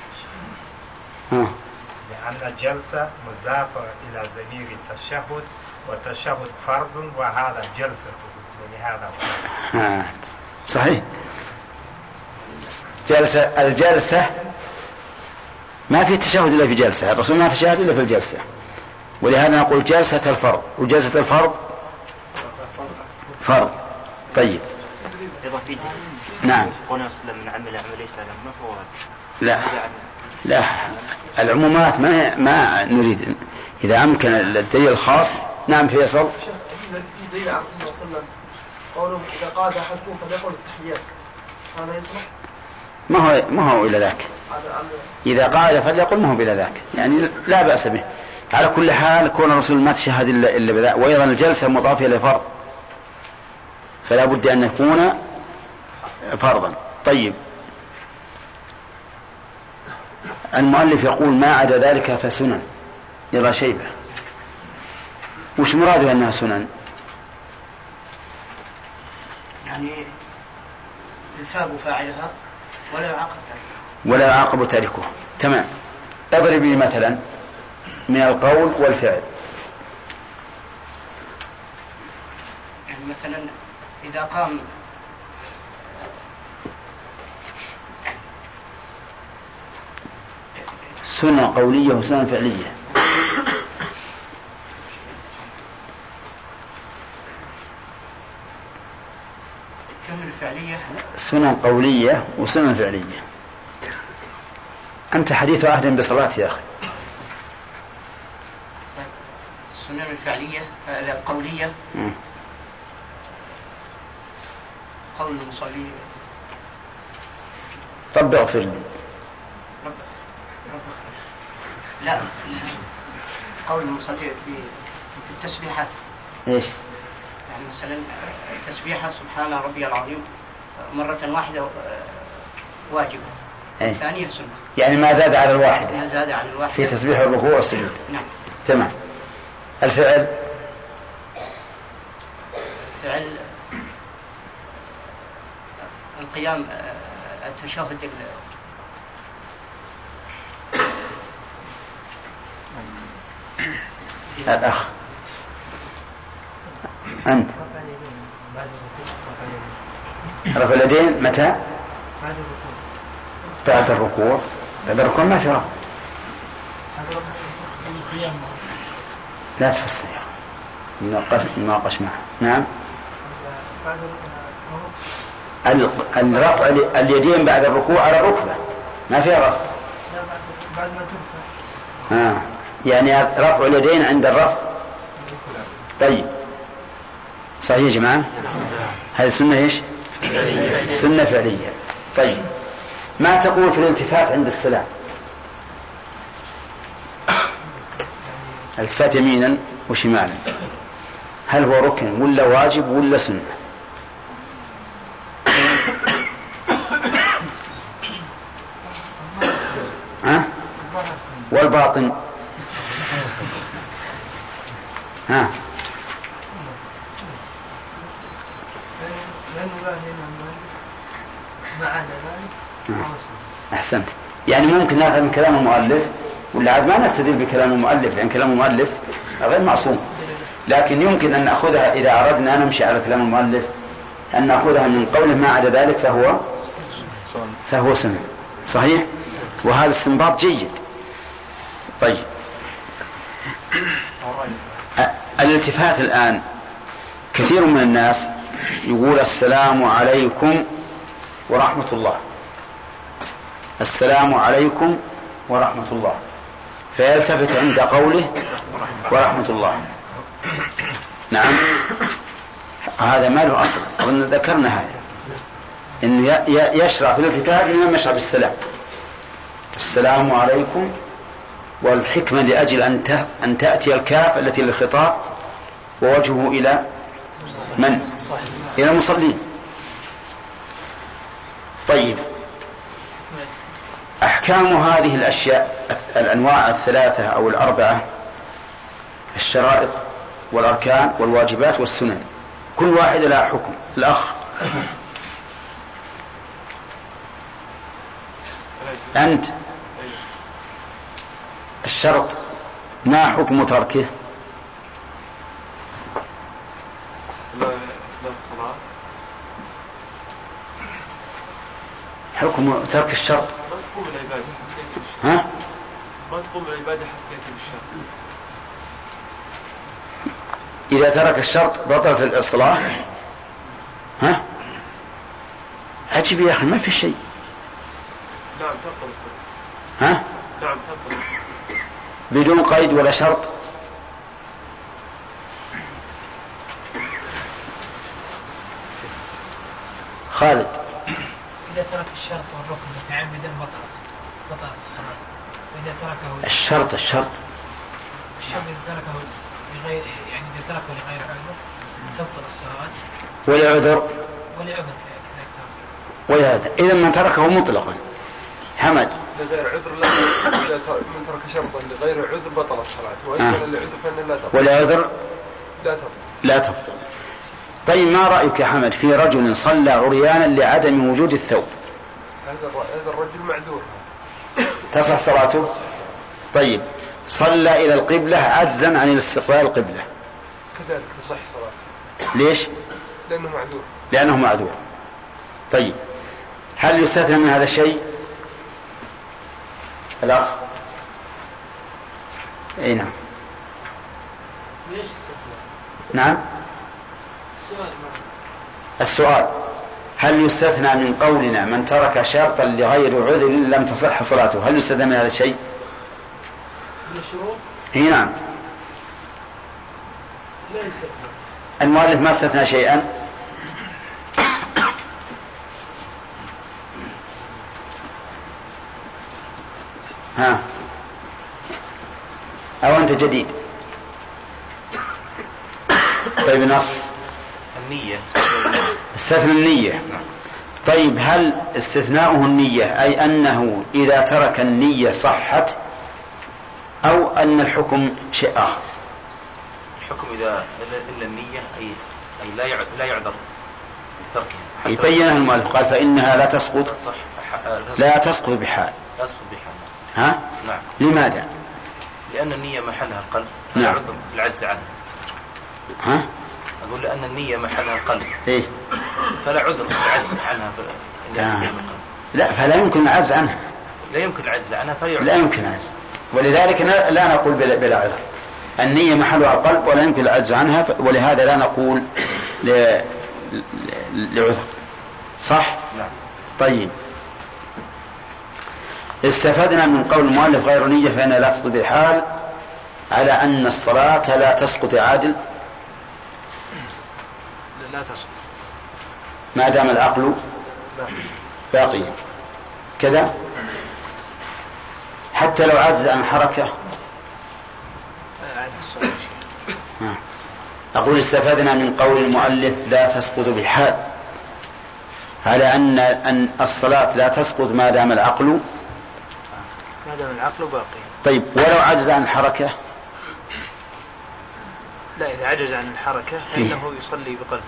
لأن الجلسة مضافة إلى ضمير التشهد، والتشهد فرض وهذا جلسة، ولهذا صحيح. الجلسة ما في تشهد إلا في جلسة، الرسول ما تشهد إلا في الجلسة، ولهذا نقول جلسة الفرض، وجلسة الفرض فرض. طيب نعم. قولنا وسلم من عمل ليس له ما فهو لا العمومات ما نريد. إذا أمكن الدليل الخاص. نعم فيصل. في دليل عن الرسول صلى الله عليه وسلم قوله إذا قعد أحدكم فليقل التحيات، هذا يصلح؟ ما هو إلى ذاك. إذا قعد فليقل ما هو إلى ذاك، يعني لا بأس به. على كل حال كون الرسول ما تشهد إلا بذلك، وأيضا الجلسة مضافة لفرض، فلا بد أن يكون فرضا. طيب المؤلف يقول ما عدا ذلك فسنن يرى شيبة. وش مراده أنها سنن؟ يعني يثاب فاعلها ولا يعاقب تاركه. تمام. اضرب لي مثلا من القول والفعل. يعني مثلا إذا قام سنة قولية وسنة فعلية. سنة قولية وسنة فعلية. أنت حديث عهد بصلاة يا أخي. السنن الفعلية القولية قول المصلي طب اغفر لي. لا قول المصلي في التسبيحات. ايش؟ يعني مثلا التسبيحة سبحان ربي العظيم مرة واحدة واجبة، الثانية سنة. يعني ما زاد على الواحدة. ما زاد على الواحدة في تسبيح الركوع والسجود. نعم. تمام. الفعل القيام التشهد الأخ أنت رفع اليدين متى؟ بعد الركوع. بعد الركوع ما شرع. لا تفصل نناقش معه. نعم. الرفع اليدين بعد الركوع على الركبة ما فيها رفع. بعد ما ترفع. يعني رفع اليدين عند الرفع. طيب صحيح يا جماعة. هذه سنة ايش؟ سنة فعلية. طيب ما تقول في الالتفات عند السلام؟ التفات يمينا وشمالا، هل هو ركن ولا واجب ولا سنة؟ والباطن أحسنت. يعني ممكن ناخذ من كلام المؤلف، ولا عاد ما نستدل بكلام المؤلف، لأن كلام المؤلف غير معصوم، لكن يمكن أن نأخذها إذا أردنا أن نمشي على كلام المؤلف أن نأخذها من قوله ما عدا ذلك فهو سنة. صحيح. وهذا استنباط جيد. طيب الالتفات الآن كثير من الناس يقول السلام عليكم ورحمة الله، السلام عليكم ورحمة الله، فيلتفت عند قوله ورحمة الله. نعم. هذا ما له أصل، أظن ذكرنا هذا، إنه يشرع في الالتفات إنما يشرع بالسلام، السلام عليكم، والحكمة لأجل أن تأتي الكاف التي للخطاب ووجهه إلى من؟ إلى المصلين. طيب أحكام هذه الأشياء الأنواع الثلاثة أو الأربعة، الشرائط والأركان والواجبات والسنن، كل واحدة لها حكم. الأخ أنت الشرط ما حكم تركه؟ لا الصلاة. حكم ترك الشرط. ما تقوم العبادة حتى يأتي بالشرط. ها؟ ما تقوم العبادة حتى يأتي بالشرط. إذا ترك الشرط بطلت الإصلاح. ها؟ عجب يا أخي، ما في شيء. نعم تبطل الصلاة. ها؟ نعم تبطل بدون قيد ولا شرط. خالد. إذا ترك الشرط والركن متعمدا بطلت الصلاة. وإذا تركه الشرط الشرط إذا تركه لغير، يعني إذا تركه لغير عذر تبطل الصلاة. ولعذر ولهذا إذا من تركه مطلقا. حمد. لغير عذر لا، إذا من ترك شرطا لغير عذر بطل الصلاة، وإذا لعذر فإن لا تبطل. ولعذر لا تبطل. طيب ما رأيك يا حمد في رجل صلى عريانا لعدم وجود الثوب؟ هذا الرجل معذور. تصح صلاته؟ طيب صلى إلى القبلة عجزا عن الاستقبال القبلة، كذلك تصح صلاته. ليش؟ لأنه معذور. طيب هل يستثنى من هذا الشيء؟ الأخ. أي نعم. ليش استثناء؟ نعم. السؤال هل يستثنى من قولنا من ترك شرطا لغير عذر لم تصح صلاته، هل يستثنى من هذا الشيء؟ من الشروط؟ اي نعم. لا يستثنى. المؤلف ما استثنى شيئا. ها أو أنت جديد؟ طيب نص النية. استثنى النية. طيب هل استثناؤه النية أي أنه إذا ترك النية صحت، أو أن الحكم شيء آخر؟ الحكم إذا إلا النية أي لا يعذر بتركها. يبينها المؤلف قال فإنها لا تسقط. لا تسقط بحال. لا تسقط بحال. ها؟ نعم. لماذا؟ لأن النية محلها القلب. نعم. يعذر العجز عنها. ها؟ أقول لأن النية محلها القلب. إيه؟ فلا عذر العجز عنها. لا فلا يمكن العجز عنها. لا يمكن العجز عنها فيعذر. لا يمكن العجز، ولذلك لا نقول بلا عذر. النية محلها القلب ولا يمكن العجز عنها، ولهذا لا نقول لعذر. صح؟ نعم. طيب استفدنا من قول المؤلف غير نية فإنها لا تسقط بحال على أن الصلاة لا تسقط عادل. لا تسقط ما دام العقل باقيا كذا، حتى لو عجز عن حركة. أقول استفدنا من قول المؤلف لا تسقط بحال على أن الصلاة لا تسقط ما دام العقل باقي. طيب ولو عجز عن الحركة؟ لا، إذا عجز عن الحركة فإنه يصلي بقلب.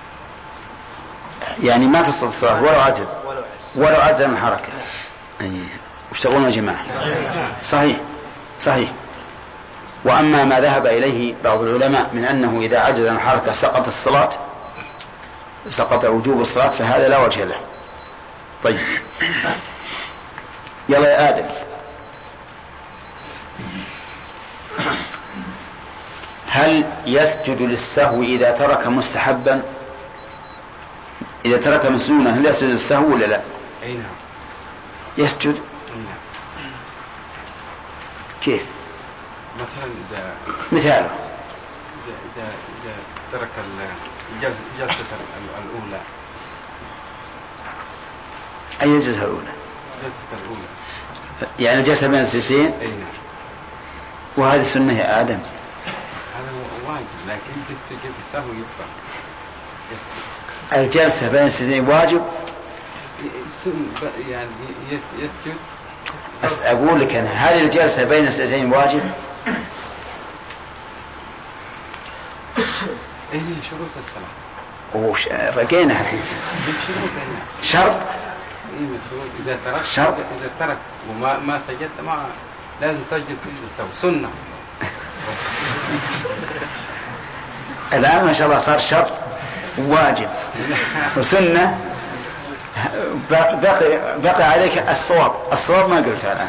يعني ما تسقط الصلاة ولو عجز عن الحركة. وش تقولون يا جماعة؟ صحيح. وأما ما ذهب إليه بعض العلماء من أنه إذا عجز عن الحركة سقط الصلاة، سقط وجوب الصلاة، فهذا لا وجه له. طيب يلا يا آدم، هل يسجد للسهو إذا ترك مستحبا؟ إذا ترك مسنونا هل يسجد للسهو ولا لا؟ أي نعم يسجد. كيف؟ مثلا إذا مثاله إذا ترك الجلسة الأولى. أي الجلسة الأولى؟ الجلسة الأولى يعني الجلسة بين السجدتين. أي نعم. وهذه سنة يا آدم. هذا واجب، لكن في السجود السهو يبقى الجلسة بين السجدتين واجب. يعني يسجد. أقول لك أنا هل الجلسة بين السجدتين واجب؟ إيه شروط الصلاة. رقينا الحين. شرط. إذا ترك شرط. إذا ترك وما سجد ما لازم تجلس سجود سنة. الآن ما شاء الله صار شرط واجب وسنة بقي عليك الصواب ما قلتها الآن.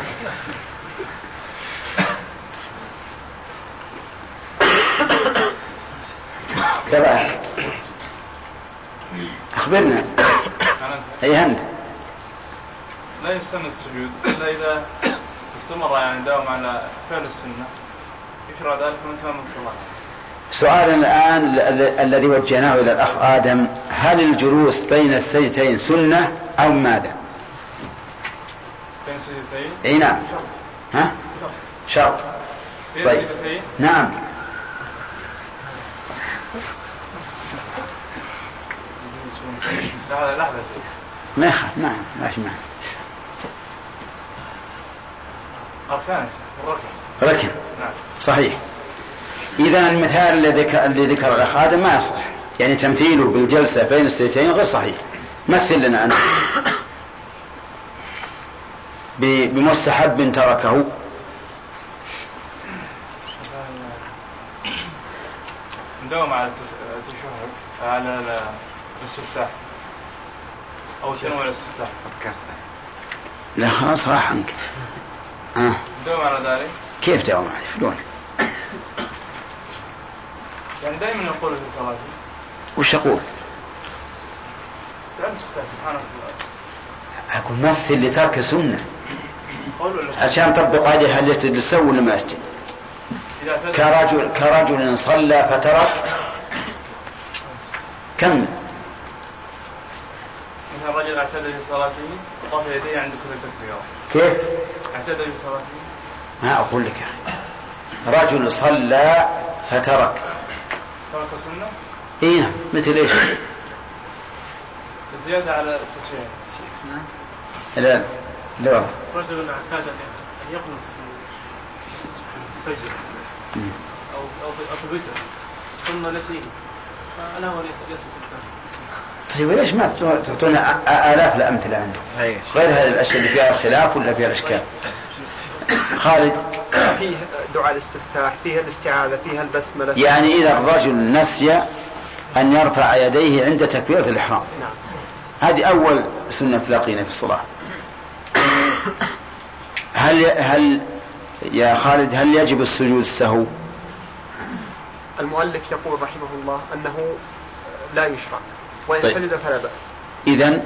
كذا أخبرنا. أي أنت؟ لا يستن السجود إلا إذا استمر يعني داوم على فعل السنة يشرع ذلك من تمام الصلاة. سؤال الآن الذي وجهناه إلى الأخ آدم: هل الجلوس بين السجدتين سنة أو ماذا؟ بين السجدتين؟ أي نعم. ها؟ شرط. طيب. نعم. لحظة. ما يخاف. نعم ما في معنى. أركان ركن. نعم. صحيح. إذا المثال اللي ذكر الأخ آدم ما يصح، يعني تمثيله بالجلسة بين السجدتين غير صحيح. مثل لنا أنت بمستحب تركه. نداوم على التشهد على الاستفتاح أو تنوع الاستفتاح. لا خلاص راح عنك. نداوم على ذلك. كيف داوم عليه؟ شلون؟ يعني دائما نقول في صلاتي. وش أقول؟ سبحانك الله. أقول مثل لترك سنة عشان طبق عليه هل يسجد للسهو ولا ما يسجد. كرجل صلى فترك. كمل. مثل رجل اعتدى في صلاته وطفى يديه عند كل تكبيرة. كيف؟ اعتدى في صلاته. ما أقول لك يا أخي. رجل صلى فترك. ترك سنة؟ إيه مثل إيش؟ زيادة على التسبيح. لا. رجل اعتاد أن يقنط في الفجر أو في الوتر ثم نسيه فأنا هو ليس سلسان. طيب ليش ما تعطونا آلاف الأمثلة عنده غير هذه الأشياء اللي فيها الخلاف ولا فيها الإشكال؟ خالد. فيه دعاء الاستفتاح، فيها الاستعاذة، فيها البسملة. يعني إذا الرجل نسي أن يرفع يديه عند تكبيرة الإحرام. نعم. هذه أول سنة تلاقينا في الصلاة. هل يا خالد هل يجب السجود السهو؟ المؤلف يقول رحمه الله أنه لا يشرع وإن سجد فلا بأس. إذن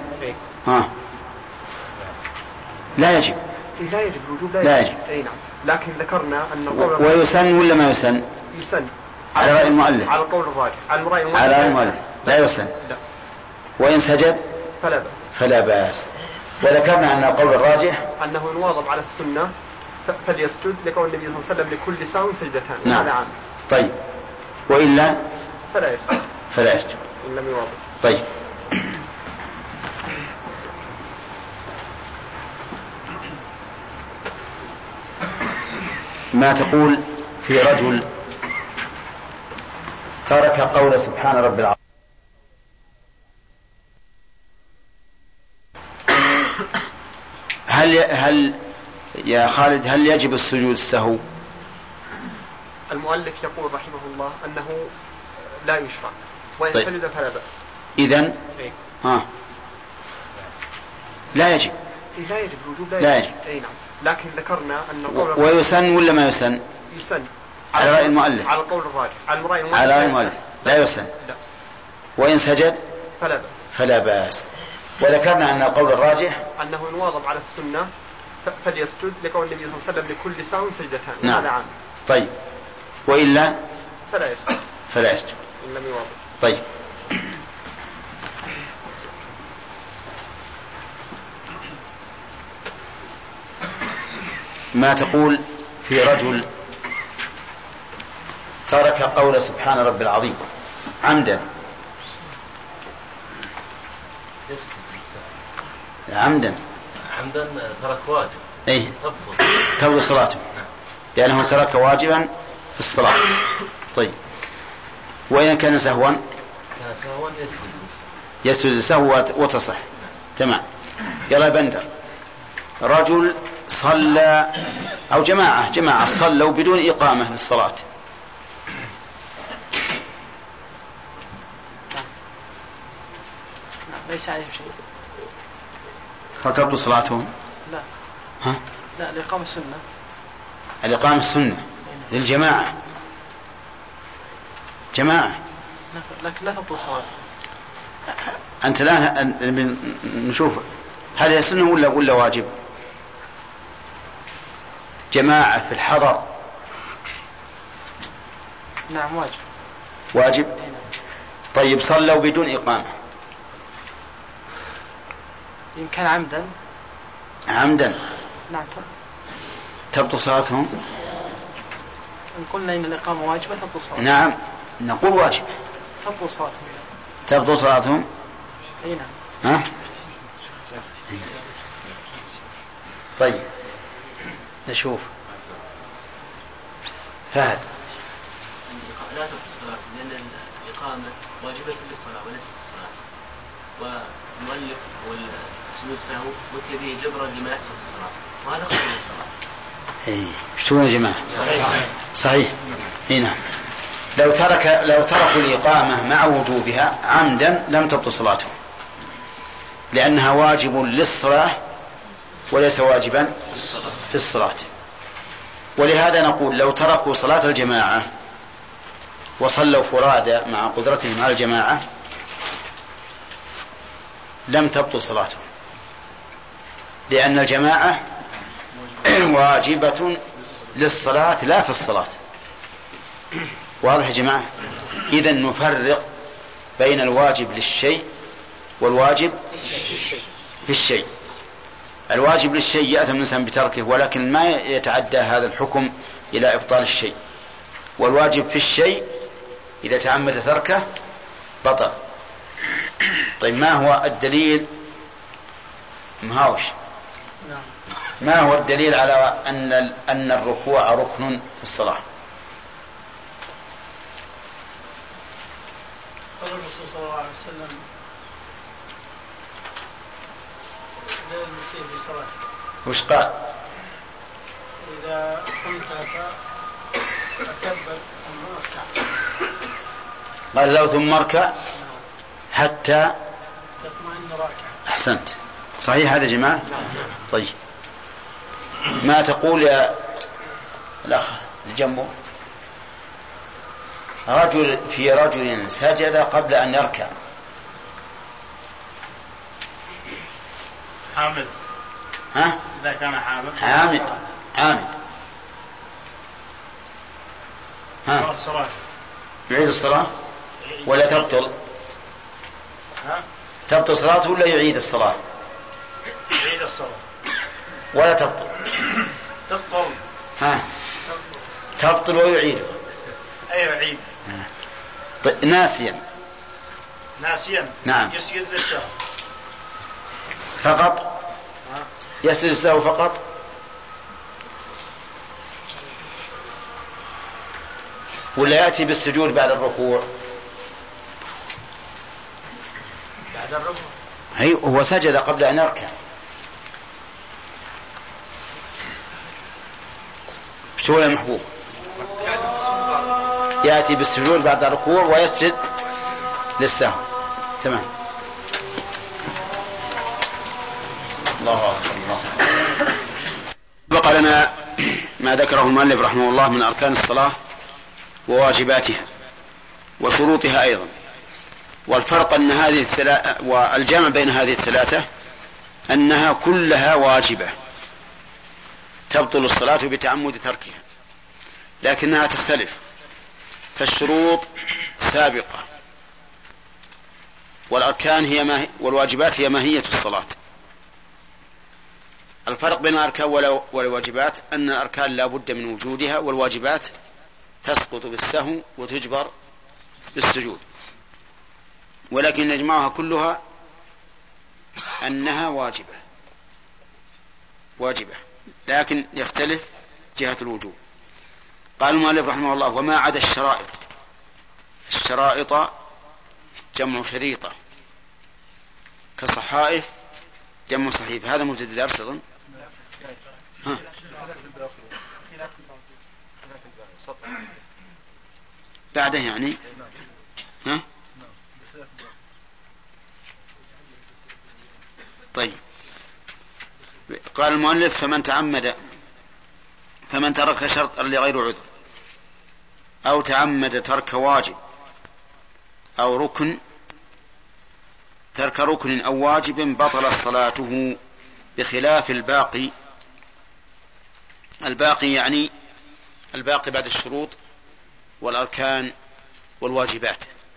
لا يجب. لا يجب الوجوب لا يجب. أي نعم. لكن ذكرنا أن ويسن ولا ما يسن؟ يسن على رأي المؤلف. على القول الراجح. على رأي المؤلف لا يسن. لا. وإن سجد فلا بأس. وذكرنا أن القول الراجح أنه يواظب على السنة فليسجد لقول النبي صلى الله عليه وسلم لكل ساو سجدتان. نعم. هذا عام. طيب. وإلا فلا يسجد إن لم يواظب. طيب. ما تقول في رجل ترك قول سبحان رب العظيم؟ هل يا خالد هل يجب السجود السهو؟ المؤلف يقول رحمه الله أنه لا يشرع وإن سجد فلا بأس. إذن لا يجب. لا يجب الوجوب. لا يجب. أي نعم. لكن ذكرنا أن قول ويسن ولا ما يسن؟ يسن على رأي المؤلف. على القول الراجح. على رأي المؤلف لا يسن. لا. وإن سجد فلا بأس. وذكرنا أن القول الراجح أنه يواظب على السنة فليسجد لقول النبي صلى الله عليه وسلم لكل ساو سجدتان. نعم. هذا عام. طيب. وإلا فلا يسجد إن لم يواظب. طيب. ما تقول في رجل ترك قول سبحان رب العظيم عمدا ترك واجب. اي تبطل صلاته لأنه ترك واجبا في الصلاة. طيب. وإن كان سهوا يسجد السهو وتصح. تمام. يلا بندر. رجل صلى أو جماعة صلوا بدون إقامة للصلاة. ليس عليه شيء. فتبطل صلاتهم؟ لا. ها؟ لا، الإقامة السنة. الإقامة السنة للجماعة، جماعة، لكن لا تبطل صلاتهم. أنت الآن نشوف هل هي سنة ولا واجب؟ جماعة في الحضر. نعم واجب. واجب. طيب صلوا بدون إقامة، إن كان عمدا. عمدا. نعم. تبطل صلاتهم؟ إن قلنا إن الإقامة واجبة تبطل صلاتهم. نعم نقول واجب. تبطل صلاتهم. تبطل صلاتهم؟ أي نعم. ها؟ طيب نشوف. فهد. لا تبطل الصلاة لأن الإقامة واجبة للصلاة وليست في الصلاة، والمؤلف والسجود السهو متي به جبرا لما يحصل في الصلاة، وهذا قبل الصلاة. اي ايش تقولون يا جماعة؟ صحيح. نعم. لو تركوا الإقامة مع وجوبها عمدا لم تبطل صلاتهم، لأنها واجب للصلاة وليس واجبا في الصلاة. ولهذا نقول لو تركوا صلاة الجماعة وصلوا فرادى مع قدرتهم على الجماعة لم تبطل صلاتهم، لأن الجماعة واجبة للصلاة لا في الصلاة. واضح يا جماعة؟ إذن نفرق بين الواجب للشيء والواجب في الشيء. الواجب للشيء يأثم الإنسان بتركه ولكن ما يتعدى هذا الحكم إلى إبطال الشيء، والواجب في الشيء إذا تعمد تركه بطل. طيب ما هو الدليل؟ مهاوش، ما هو الدليل على أن الركوع ركن في الصلاة؟ قال الرسول صلى الله عليه وسلم للمسيء في صلاته. وش قال؟ إذا قمت فكبر ثم اركع. قال له ثم اركع حتى تطمئن راكع. أحسنت. صحيح هذا يا جماعة؟ طيب ما تقول يا الأخ الجنبه؟ رجل سجد قبل أن يركع. حامد. ها؟ إذا كان حامد. عامد. ها؟ الصلاة. يعيد الصلاة ولا تبطل؟ ها؟ تبطل صلاته ولا يعيد الصلاة؟ يعيد الصلاة. ولا تبطل؟ تبطل. ها؟ تبطل ويعيد. أيوة يعيد. طيب ناسيا. نعم. يسجد للسهو فقط. يسجد للسهو فقط. ولا يأتي بالسجود بعد الركوع؟ بعد الركوع. هي هو سجد قبل أن يركع. شو يا محبوب؟ يأتي بالسجود بعد الركوع ويسجد للسهو. تمام. الله أكبر الله. بقى لنا ما ذكره المؤلف رحمه الله من أركان الصلاة وواجباتها وشروطها أيضا، والفرق أن هذه الثلاثة والجامع بين هذه الثلاثة أنها كلها واجبة تبطل الصلاة بتعمد تركها، لكنها تختلف. فالشروط سابقة والأركان هي والواجبات هي ماهية الصلاة. الفرق بين الأركان والواجبات أن الأركان لا بد من وجودها، والواجبات تسقط بالسهو وتجبر بالسجود، ولكن نجمعها كلها أنها واجبة لكن يختلف جهة الوجوب. قال المؤلف رحمه الله: وما عدا الشرائط جمع شريطة، كصحائف جمع صحيف. هذا مبتدأ درس أظن. بعده يعني ها؟ طيب قال المؤلف فمن ترك شرطا لغير عذر أو تعمد ترك واجب أو ترك ركن أو واجب بطل صلاته بخلاف الباقي يعني الباقي بعد الشروط والأركان والواجبات،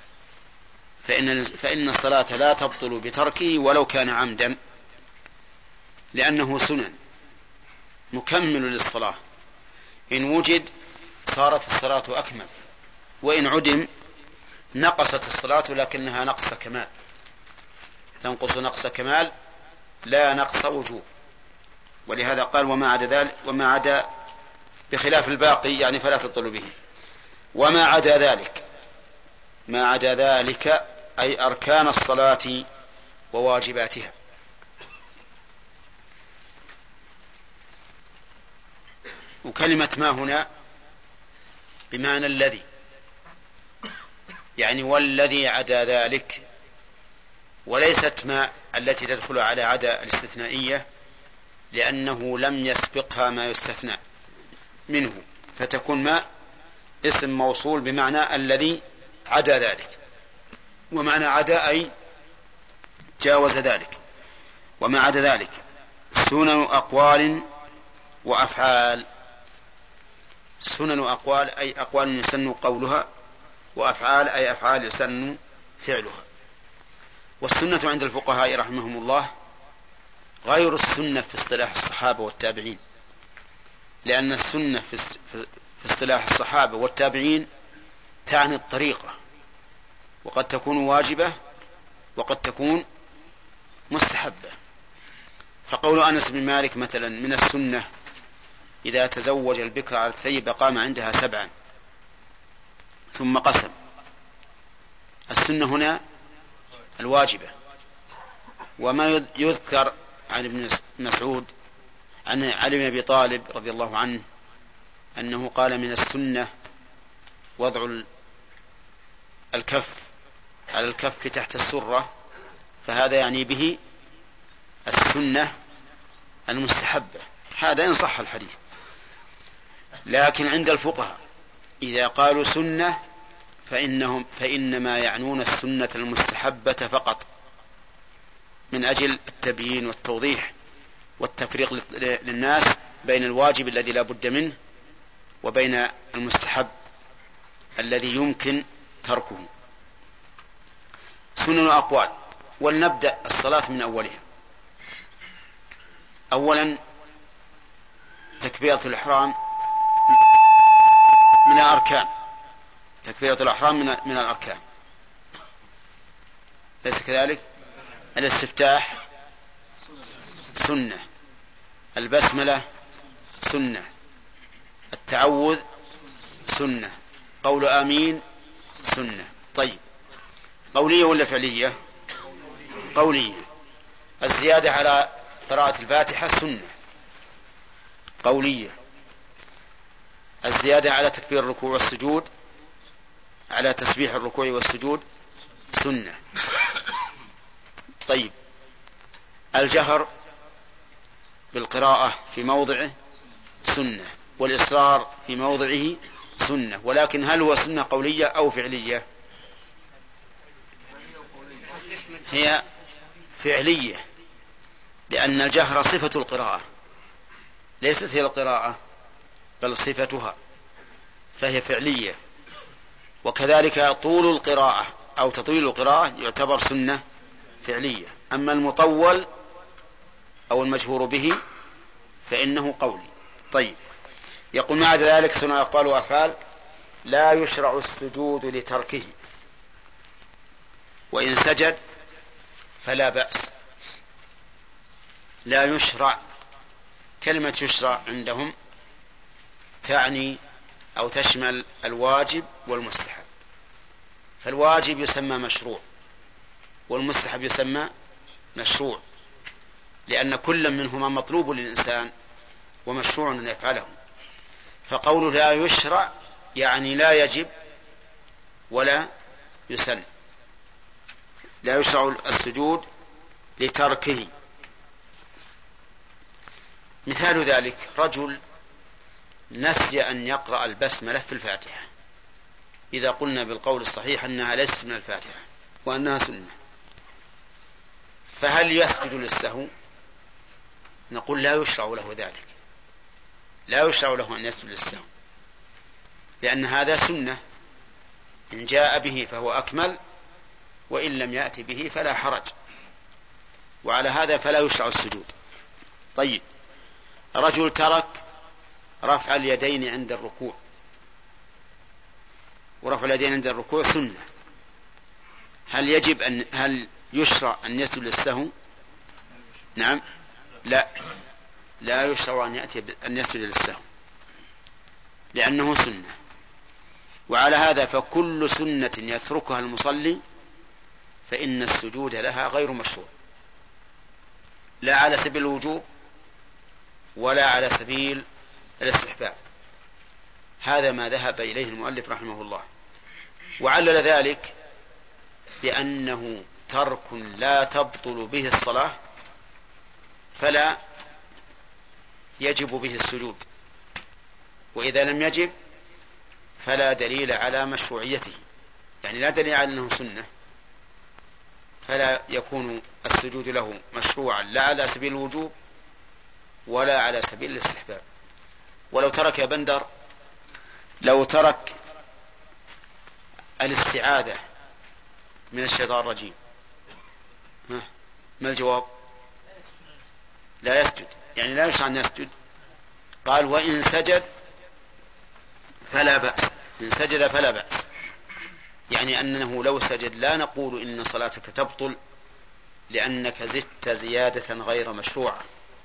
فإن الصلاة لا تبطل بتركه ولو كان عمدا، لأنه سنن مكمل للصلاة، إن وجد صارت الصلاة أكمل، وإن عدم نقصت الصلاة لكنها نقص كمال، تنقص نقص كمال لا نقص وجوب. ولهذا قال وما عدا بخلاف الباقي يعني فلا تبطل به. وما عدا ذلك أي أركان الصلاة وواجباتها. وكلمة ما هنا بمعنى الذي، يعني والذي عدا ذلك، وليست ما التي تدخل على عدا الاستثنائية، لأنه لم يسبقها ما يستثنى منه، فتكون ما اسم موصول بمعنى الذي عدا ذلك، ومعنى عدا أي جاوز ذلك. وما عدا ذلك سنن أقوال وأفعال. سنن أقوال أي أقوال يسن قولها، وأفعال أي أفعال يسن فعلها. والسنة عند الفقهاء رحمهم الله غير السنة في اصطلاح الصحابة والتابعين، لأن السنة في اصطلاح الصحابة والتابعين تعني الطريقة، وقد تكون واجبة وقد تكون مستحبة. فقول أنس بن مالك مثلا من السنة إذا تزوج البكر على الثيب قام عندها 7 ثم قسم. السنة هنا الواجبة. وما يذكر عن ابن مسعود عن علي بن أبي طالب رضي الله عنه أنه قال من السنة وضع الكف على الكف تحت السرة، فهذا يعني به السنة المستحبة، هذا إن صح الحديث. لكن عند الفقهاء إذا قالوا سنة فإنما يعنون السنة المستحبة فقط، من أجل التبيين والتوضيح والتفريق للناس بين الواجب الذي لا بد منه وبين المستحب الذي يمكن تركه. سنن أقوال. ولنبدأ الصلاة من أولها. أولا تكبيرة الإحرام من الأركان. تكبيرة الإحرام من الأركان، ليس كذلك؟ الاستفتاح سنة، البسملة سنة، التعوذ سنة، قول آمين سنة. طيب قولية ولا فعلية؟ قولية. الزيادة على قراءة الفاتحة سنة قولية. الزيادة على تكبير الركوع والسجود، على تسبيح الركوع والسجود سنة. طيب الجهر بالقراءة في موضعه سنة، والإصرار في موضعه سنة. ولكن هل هو سنة قولية أو فعلية؟ هي فعلية، لأن الجهر صفة القراءة، ليست هي القراءة بل صفتها، فهي فعلية. وكذلك طول القراءة أو تطويل القراءة يعتبر سنة فعلية. أما المطول أو المجهور به فإنه قولي. طيب يقول مع ذلك سنن أقوال وأفعال. لا يشرع السجود لتركه، وإن سجد فلا بأس. لا يشرع، كلمة يشرع عندهم تعني أو تشمل الواجب والمستحب. فالواجب يسمى مشروع والمستحب يسمى مشروع، لأن كل منهما مطلوب للإنسان ومشروع أن يفعله. فقوله لا يشرع يعني لا يجب ولا يسن. لا يشرع السجود لتركه. مثال ذلك رجل نسي أن يقرأ البسملة في الفاتحة، إذا قلنا بالقول الصحيح أنها ليست من الفاتحة وأنها سنة، فهل يسجد للسهو؟ نقول لا يشرع له ذلك، لا يشرع له أن يسجد للسهو، لأن هذا سنة، إن جاء به فهو أكمل، وإن لم يأتي به فلا حرج، وعلى هذا فلا يشرع السجود. طيب، رجل ترك رفع اليدين عند الركوع، ورفع اليدين عند الركوع سنة، هل يشرع أن يسجد للسهو؟ نعم، لا يشرع أن يسجد للسهو، لأنه سنة. وعلى هذا فكل سنة يتركها المصلي فإن السجود لها غير مشروع، لا على سبيل الوجوب ولا على سبيل الاستحباب. هذا ما ذهب إليه المؤلف رحمه الله، وعلل ذلك بأنه ترك لا تبطل به الصلاة فلا يجب به السجود، وإذا لم يجب فلا دليل على مشروعيته، يعني لا دليل على أنه سنة، فلا يكون السجود له مشروعا لا على سبيل الوجوب ولا على سبيل الاستحباب. ولو ترك يا بندر، لو ترك الاستعاذة من الشيطان الرجيم، ما الجواب؟ لا يسجد، يعني لا يشرع أن يسجد. قال وإن سجد فلا بأس، إن سجد فلا بأس، يعني أنه لو سجد لا نقول إن صلاتك تبطل لأنك زدت زيادة غير مشروعة.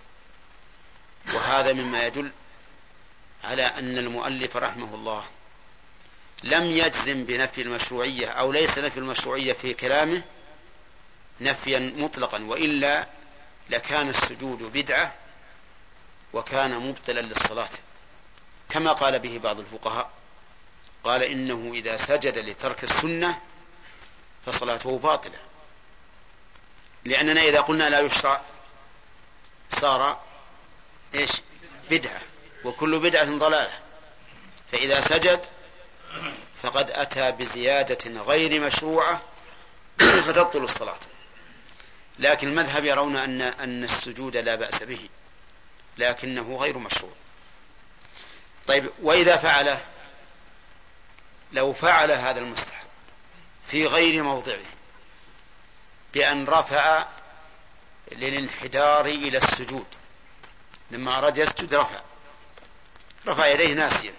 وهذا مما يدل على أن المؤلف رحمه الله لم يجزم بنفي المشروعية، أو ليس نفي المشروعية في كلامه نفيا مطلقا، وإلا لكان السجود بدعة وكان مبطلا للصلاة، كما قال به بعض الفقهاء، قال إنه إذا سجد لترك السنة فصلاته باطلة، لأننا إذا قلنا لا يشرع صار إيش؟ بدعة، وكل بدعة ضلالة، فإذا سجد فقد أتى بزيادة غير مشروعة فتبطل الصلاة. لكن المذهب يرون أن السجود لا بأس به لكنه غير مشروع. طيب، وإذا فعله، لو فعل هذا المستحب في غير موضعه بأن رفع للانحدار إلى السجود، لما أراد يسجد رفع يديه ناسيا،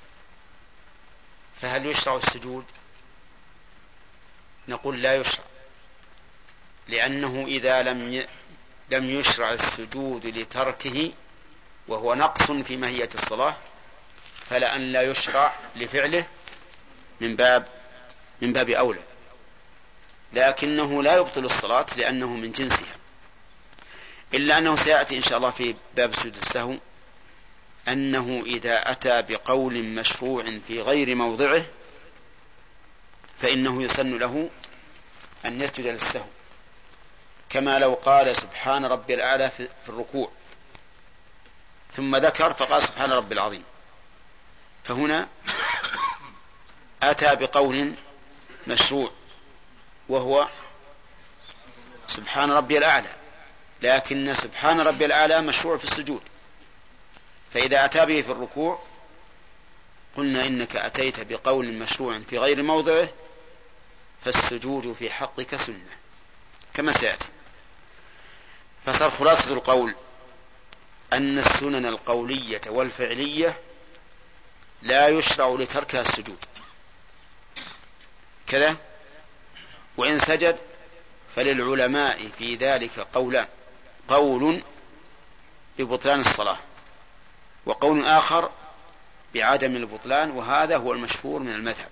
فهل يشرع السجود؟ نقول لا يشرع، لأنه إذا لم يشرع السجود لتركه وهو نقص في ماهية الصلاة، فلأن لا يشرع لفعله من باب أولى، لكنه لا يبطل الصلاة لأنه من جنسها، إلا أنه سيأتي إن شاء الله في باب سجود السهو أنه إذا أتى بقول مشروع في غير موضعه فإنه يسن له أن يسجد للسهو، كما لو قال سبحان ربي الأعلى في الركوع ثم ذكر فقال سبحان ربي العظيم، فهنا أتى بقول مشروع وهو سبحان ربي الأعلى، لكن سبحان ربي الأعلى مشروع في السجود، فإذا أتى به في الركوع قلنا إنك أتيت بقول مشروع في غير موضعه فالسجود في حقك سنة كما سيأتي. فصار خلاصة القول أن السنن القولية والفعلية لا يشرع لتركها السجود كذا، وإن سجد فللعلماء في ذلك قولان، قول ببطلان الصلاة وقول آخر بعدم البطلان، وهذا هو المشهور من المذهب.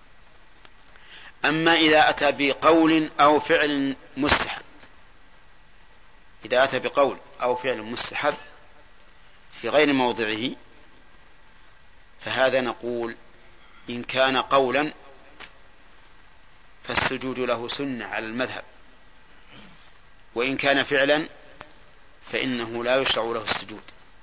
أما إذا أتى بقول أو فعل مستحب، إذا أتى بقول أو فعل مستحب في غير موضعه فهذا نقول إن كان قولا فالسجود له سنة على المذهب، وإن كان فعلا فإنه لا يشرع له السجود،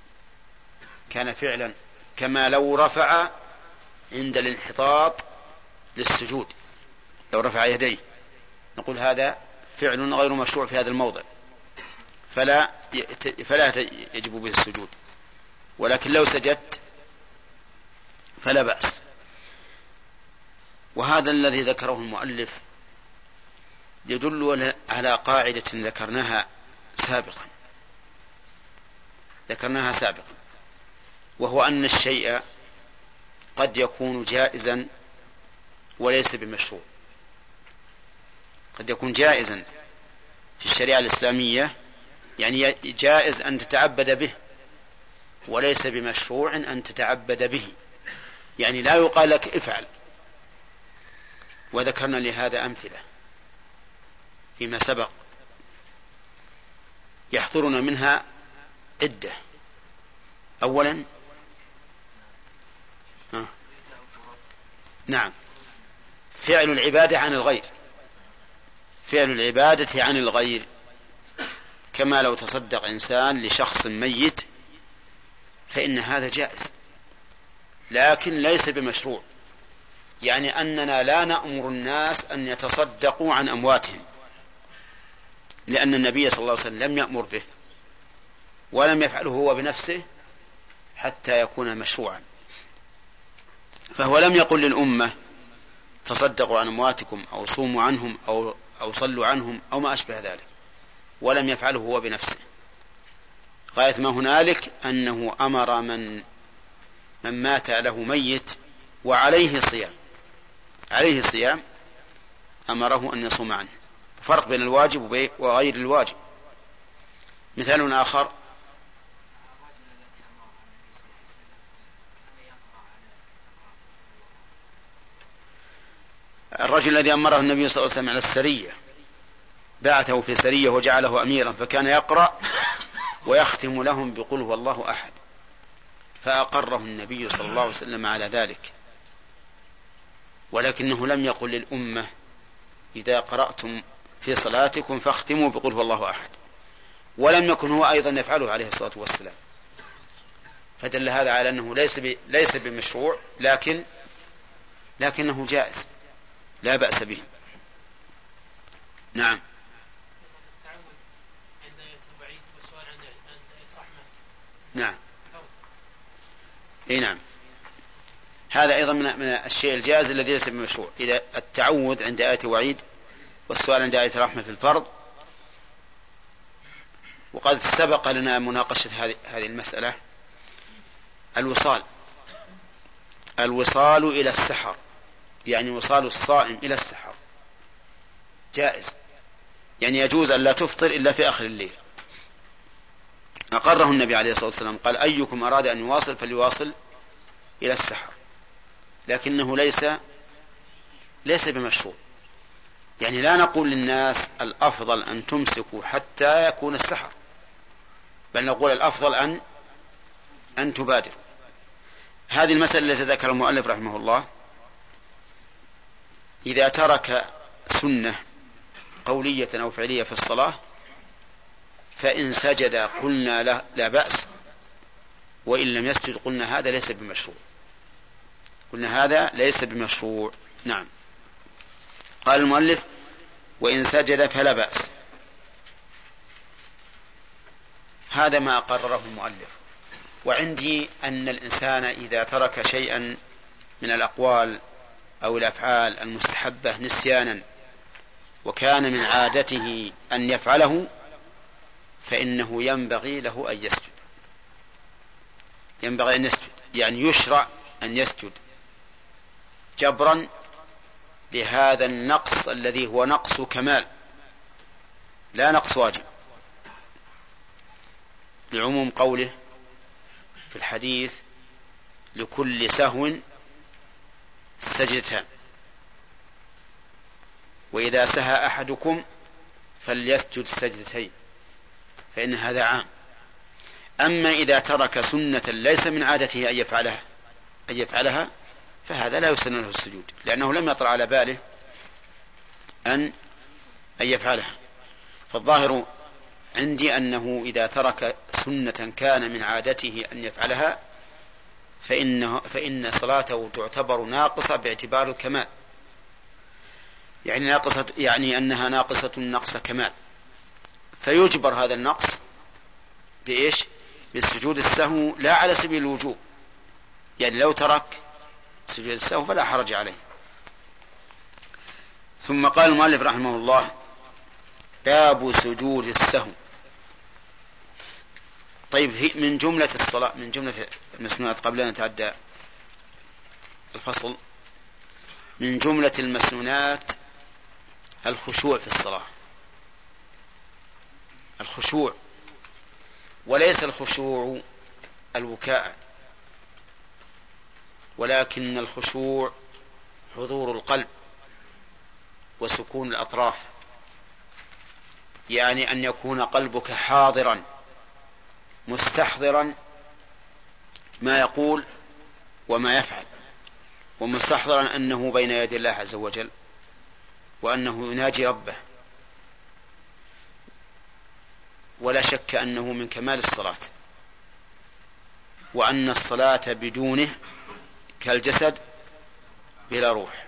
كان فعلا، كما لو رفع عند الانحطاط للسجود، لو رفع يديه نقول هذا فعل غير مشروع في هذا الموضع، فلا يجب به السجود. ولكن لو سجدت فلا بأس. وهذا الذي ذكره المؤلف يدل على قاعدة ذكرناها سابقا، وهو أن الشيء قد يكون جائزا وليس بمشروع. قد يكون جائزا في الشريعة الإسلامية، يعني جائز أن تتعبد به، وليس بمشروع أن تتعبد به، يعني لا يقال لك افعل. وذكرنا لهذا أمثلة فيما سبق يحضرنا منها عدة. أولا نعم، فعل العبادة عن الغير، كما لو تصدق إنسان لشخص ميت فإن هذا جائز، لكن ليس بمشروع. يعني أننا لا نأمر الناس أن يتصدقوا عن أمواتهم، لأن النبي صلى الله عليه وسلم لم يأمر به ولم يفعله هو بنفسه حتى يكون مشروعا. فهو لم يقل للأمة تصدقوا عن أمواتكم أو صوموا عنهم أو صلوا عنهم أو ما أشبه ذلك، ولم يفعله هو بنفسه. غاية ما هنالك أنه أمر من مات له ميت وعليه صيام أمره أن يصوم عنه. فرق بين الواجب وغير الواجب. مثال آخر: الرجل الذي أمره النبي صلى الله عليه وسلم على السرية، بعثه في سرية وجعله أميرا، فكان يقرأ ويختم لهم بقل هو الله أحد، فأقره النبي صلى الله عليه وسلم على ذلك، ولكنه لم يقل للأمة إذا قرأتم في صلاتكم فاختموا بقل هو الله أحد، ولم يكن هو أيضا يفعله عليه الصلاة والسلام. فدل هذا على أنه ليس بمشروع، لكنه جائز لا بأس به. نعم. نعم. اي نعم، هذا أيضا من الشيء الجائز الذي ليس بمشروع. إذا التعوذ عند آية وعيد والسؤال عند آية رحمة في الفرض. وقد سبق لنا مناقشة هذه المسألة. الوصال إلى السحر، يعني وصال الصائم إلى السحر جائز، يعني يجوز أن لا تفطر إلا في آخر الليل. أقره النبي عليه الصلاة والسلام، قال: أيكم أراد أن يواصل فليواصل إلى السحر، لكنه ليس بمشروع. يعني لا نقول للناس الأفضل أن تمسكوا حتى يكون السحر، بل نقول الأفضل أن تبادر. هذه المسألة التي ذكر المؤلف رحمه الله: إذا ترك سنة قولية أو فعلية في الصلاة فإن سجد قلنا لا بأس، وإن لم يسجد قلنا هذا ليس بمشروع. نعم. قال المؤلف: وإن سجد فلا بأس. هذا ما أقرره المؤلف. وعندي أن الإنسان إذا ترك شيئا من الأقوال أو الأفعال المستحبة نسيانا وكان من عادته أن يفعله فإنه ينبغي له أن يسجد، يعني يشرع أن يسجد جبرا لهذا النقص الذي هو نقص كمال لا نقص واجب، لعموم قوله في الحديث: لكل سهو سجدتان، وإذا سهى أحدكم فليسجد سجدتين، فإن هذا عام. أما إذا ترك سنة ليس من عادته أن يفعلها فهذا لا يسن له السجود، لأنه لم يطرأ على باله أن يفعلها. فالظاهر عندي أنه إذا ترك سنة كان من عادته أن يفعلها فإن صلاته تعتبر ناقصة باعتبار الكمال، يعني أنها ناقصة نقص كمال، فيجبر هذا النقص بإيش؟ بالسجود السهو، لا على سبيل الوجوب، يعني لو ترك سجود السهو فلا حرج عليه. ثم قال المؤلف رحمه الله: باب سجود السهو. طيب، من جملة الصلاة، من جملة المسنونات قبل أن نتعدى الفصل، من جملة المسنونات الخشوع في الصلاة، الخشوع، وليس الخشوع البكاء، ولكن الخشوع حضور القلب وسكون الأطراف، يعني أن يكون قلبك حاضرا مستحضرا ما يقول وما يفعل، ومستحضرا أنه بين يدي الله عز وجل، وأنه يناجي ربه. ولا شك أنه من كمال الصلاة، وأن الصلاة بدونه كالجسد بلا روح.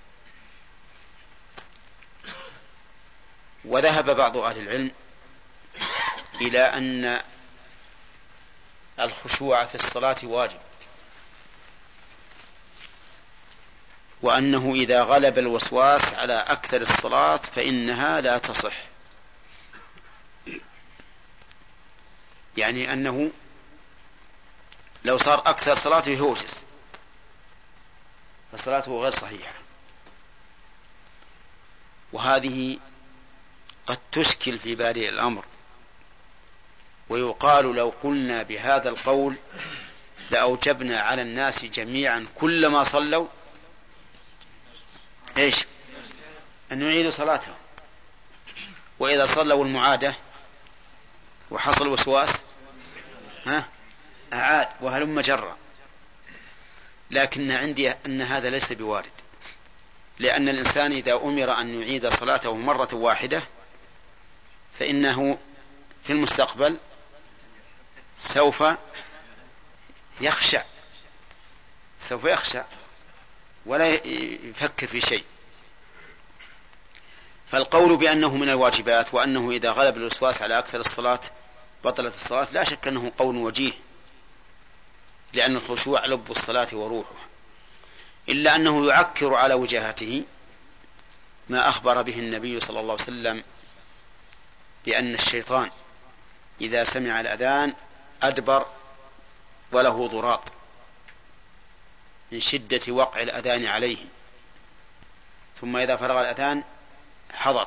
وذهب بعض أهل العلم إلى أن الخشوع في الصلاة واجب، وأنه إذا غلب الوسواس على أكثر الصلاة فإنها لا تصح، يعني أنه لو صار أكثر صلاته يهوجس فصلاته غير صحيحة. وهذه قد تشكل في بادئ الأمر، ويقال لو قلنا بهذا القول لأوجبنا على الناس جميعا كلما صلوا أن يعيدوا صلاتهم، وإذا صلوا المعادة وحصل وسواس أعاد، وهلم جرا. لكن عندي أن هذا ليس بوارد، لأن الإنسان إذا أمر أن يعيد صلاته مرة واحدة فإنه في المستقبل سوف يخشع ولا يفكر في شيء. فالقول بأنه من الواجبات وأنه إذا غلب الوسواس على أكثر الصلاة بطلت الصلاة لا شك أنه قول وجيه، لأن الخشوع لب الصلاة وروحه، إلا أنه يعكر على وجاهته ما أخبر به النبي صلى الله عليه وسلم بأن الشيطان إذا سمع الأذان أدبر وله ضراط من شدة وقع الأذان عليه، ثم إذا فرغ الأذان حضر،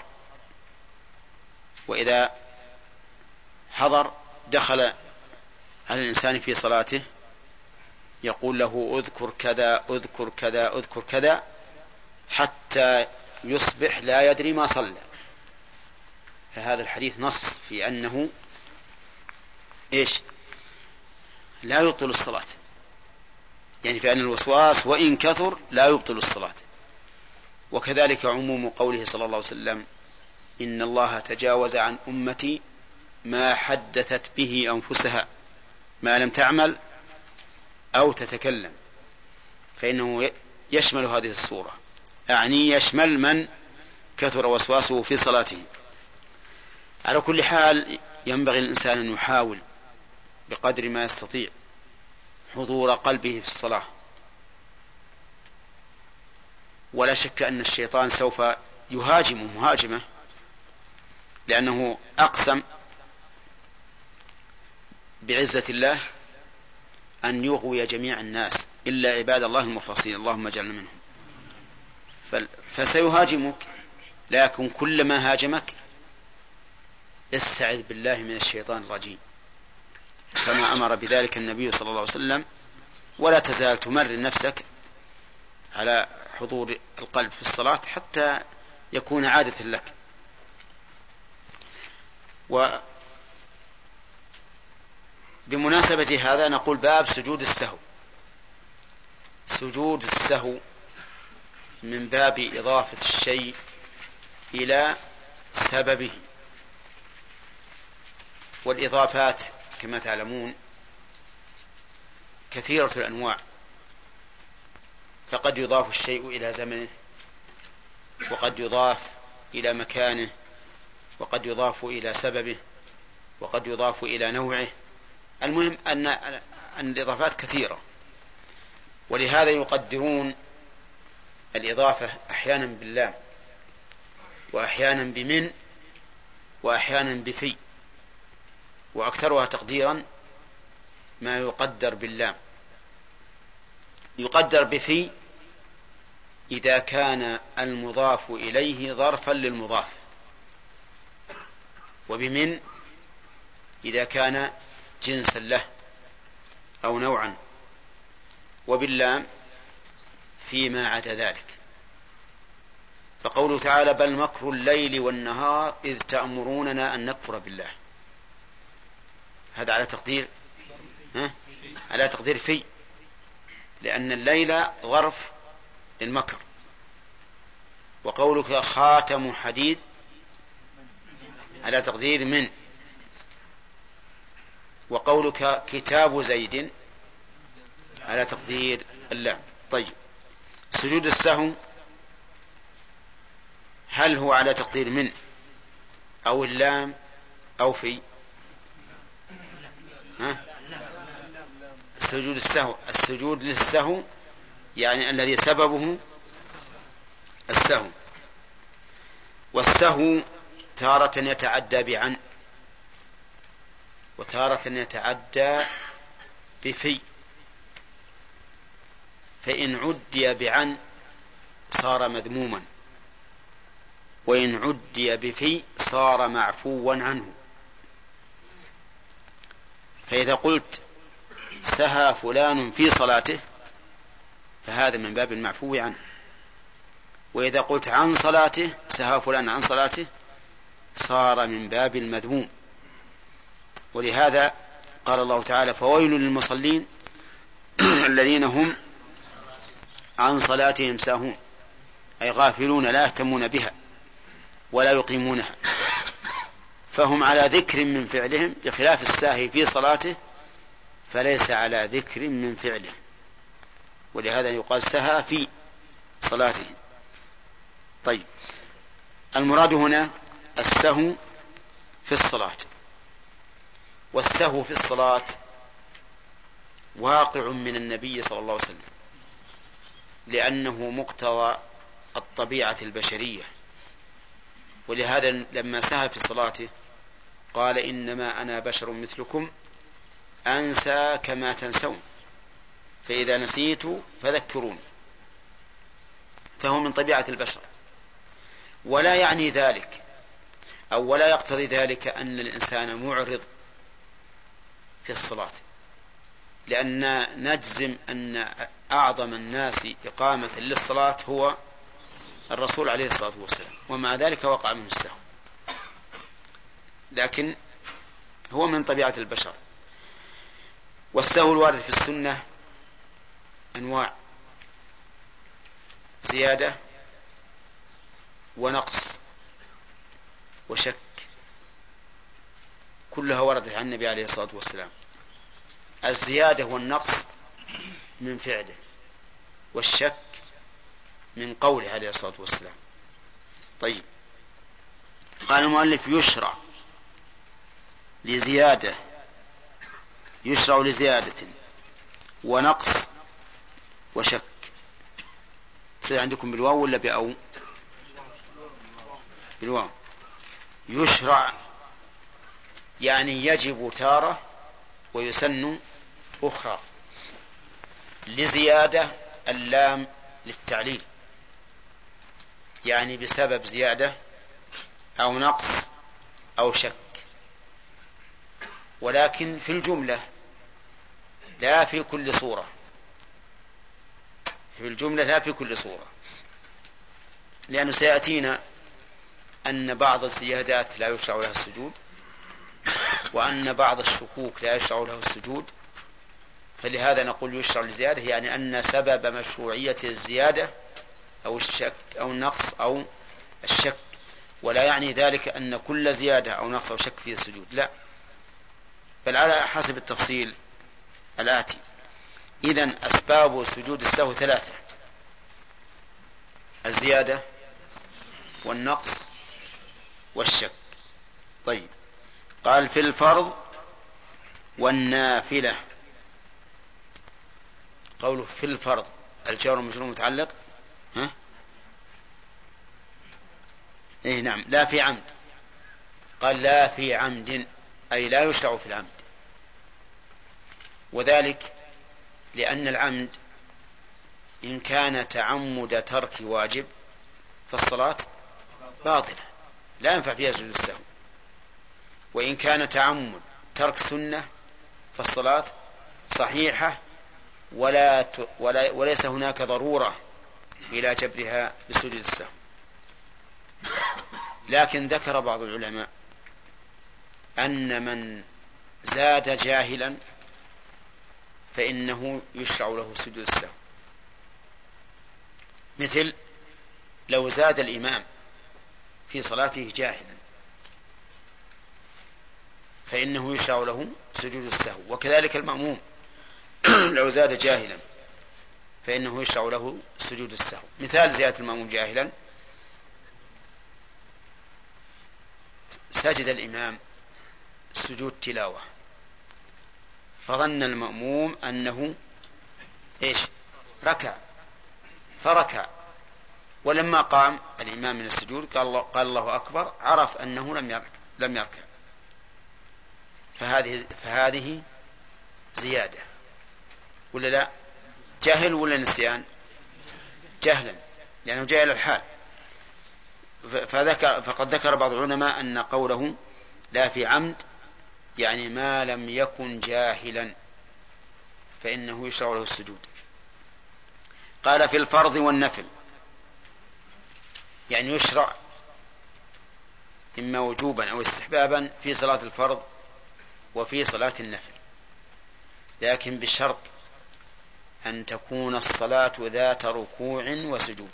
وإذا حضر دخل على الإنسان في صلاته يقول له اذكر كذا اذكر كذا اذكر كذا حتى يصبح لا يدري ما صلى. فهذا الحديث نص في أنه لا يبطل الصلاة، يعني في أن الوسواس وإن كثر لا يبطل الصلاة. وكذلك عموم قوله صلى الله عليه وسلم: إن الله تجاوز عن أمتي ما حدثت به أنفسها ما لم تعمل أو تتكلم، فإنه يشمل هذه الصورة، يعني يشمل من كثر وسواسه في صلاته. على كل حال ينبغي الإنسان أن يحاول بقدر ما يستطيع حضور قلبه في الصلاة، ولا شك أن الشيطان سوف يهاجم مهاجمة، لأنه أقسم بعزة الله أن يغوي جميع الناس إلا عباد الله المخلصين، اللهم اجعلنا منهم. فسيهاجمك، لكن كلما هاجمك استعذ بالله من الشيطان الرجيم، كما أمر بذلك النبي صلى الله عليه وسلم. ولا تزال تمرن نفسك على حضور القلب في الصلاة حتى يكون عادة لك. وبمناسبة هذا نقول باب سجود السهو. سجود السهو من باب إضافة الشيء إلى سببه، والإضافات كما تعلمون كثيرة الأنواع، فقد يضاف الشيء إلى زمنه، وقد يضاف إلى مكانه، وقد يضاف إلى سببه، وقد يضاف إلى نوعه. المهم أن الإضافات كثيرة، ولهذا يقدرون الإضافة أحيانا باللام، وأحيانا بمن، وأحيانا بفي، وأكثرها تقديرا ما يقدر باللام. يقدر بفي إذا كان المضاف إليه ظرفا للمضاف، وبمن إذا كان جنسا له أو نوعا، وباللام فيما عدا ذلك. فقوله تعالى بل مكر الليل والنهار إذ تأمروننا أن نكفر بالله، هذا على تقدير على تقدير في، لأن الليل ظرف للمكر. وقولك خاتم حديد على تقدير من. وقولك كتاب زيد على تقدير اللام. طيب، سجود السهو هل هو على تقدير من أو اللام أو في؟ سجود السهو، السجود للسهو يعني الذي سببه السهو. والسهو تارة يتعدى بعن، وتارة يتعدى بفي، فإن عدي بعن صار مذموما، وإن عدي بفي صار معفوا عنه. فإذا قلت سهى فلان في صلاته فهذا من باب المعفو عنه، وإذا قلت عن صلاته سهى فلان عن صلاته صار من باب المذموم. ولهذا قال الله تعالى فويل للمصلين الذين هم عن صلاتهم ساهون، أي غافلون لا يهتمون بها ولا يقيمونها، فهم على ذكر من فعلهم، بخلاف الساهي في صلاته فليس على ذكر من فعله، ولهذا يقال سهى في صلاته. طيب، المراد هنا السهو في الصلاة، والسهو في الصلاة واقع من النبي صلى الله عليه وسلم، لأنه مقتضى الطبيعة البشرية. ولهذا لما سهى في صلاته قال إنما أنا بشر مثلكم أنسى كما تنسون، فإذا نسيت فذكرون، فهو من طبيعة البشر. ولا يعني ذلك أو ولا يقتضي ذلك أن الإنسان معرض في الصلاة، لأن نجزم أن أعظم الناس إقامة للصلاة هو الرسول عليه الصلاة والسلام، ومع ذلك وقع منه السهو، لكن هو من طبيعة البشر. والسهو الوارد في السنة أنواع: زيادة ونقص وشك، كلها وردت عن النبي عليه الصلاة والسلام. الزيادة والنقص من فعله، والشك من قوله عليه الصلاة والسلام. طيب، قال المؤلف يشرع لزيادة، يشرع لزيادة ونقص وشك. عندكم بالواو ولا بأو؟ بالواو. يشرع يعني يجب تارة ويسن أخرى. لزيادة اللام للتعليل، يعني بسبب زيادة أو نقص أو شك، ولكن في الجملة لا في كل صورة، في الجملة لا في كل صورة، لأنه سيأتينا أن بعض الزيادات لا يشرع لها السجود، وأن بعض الشكوك لا يشرع له السجود. فلهذا نقول يشرع لزيادة، يعني أن سبب مشروعية الزيادة أو الشك أو النقص أو الشك، ولا يعني ذلك أن كل زيادة أو نقص أو شك فيه السجود، لا، بل على حسب التفصيل الآتي. إذن أسباب سجود السهو ثلاثة: الزيادة والنقص والشك. طيب، قال في الفرض والنافلة. قوله في الفرض الجار والمجرور متعلق إيه نعم، لا في عمد. قال لا في عمد أي لا يشرع في العمد، وذلك لأن العمد إن كان تعمد ترك واجب فالصلاة باطلة لا ينفع فيها سجود السهو، وإن كان تعمد ترك سنة فالصلاة صحيحة وليس هناك ضرورة إلى جبرها بسجود السهو. لكن ذكر بعض العلماء أن من زاد جاهلا فإنه يشرع له سجود السهو، مثل لو زاد الإمام في صلاته جاهلا فإنه يشرع له سجود السهو، وكذلك المأموم لو زاد جاهلا فإنه يشرع له سجود السهو. مثال زيادة المأموم جاهلا: سجد الإمام سجود تلاوة فظن المأموم أنه ركع فركع، ولما قام الإمام من السجود قال الله أكبر، عرف أنه لم يركع، فهذه زيادة ولا لا؟ جهل ولا نسيان؟ جهلا، لأنه جاهل الحال. فقد ذكر بعض العلماء أن قوله لا في عمد يعني ما لم يكن جاهلا فإنه يشرع له السجود. قال في الفرض والنفل، يعني يشرع إما وجوبا أو استحبابا في صلاة الفرض وفي صلاة النفل، لكن بالشرط أن تكون الصلاة ذات ركوع وسجود،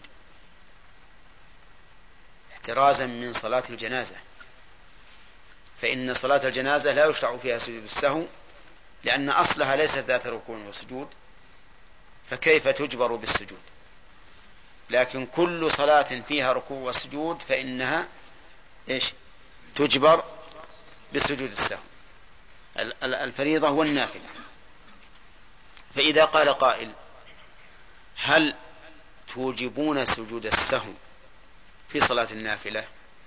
احترازا من صلاة الجنازة، فإن صلاة الجنازة لا يشرع فيها سجود السهو لأن أصلها ليست ذات ركوع وسجود، فكيف تجبر بالسجود؟ لكن كل صلاة فيها ركوع وسجود فإنها تجبر بسجود السهو، الفريضة والنافلة. فإذا قال قائل: هل توجبون سجود السهو في صلاة النافلة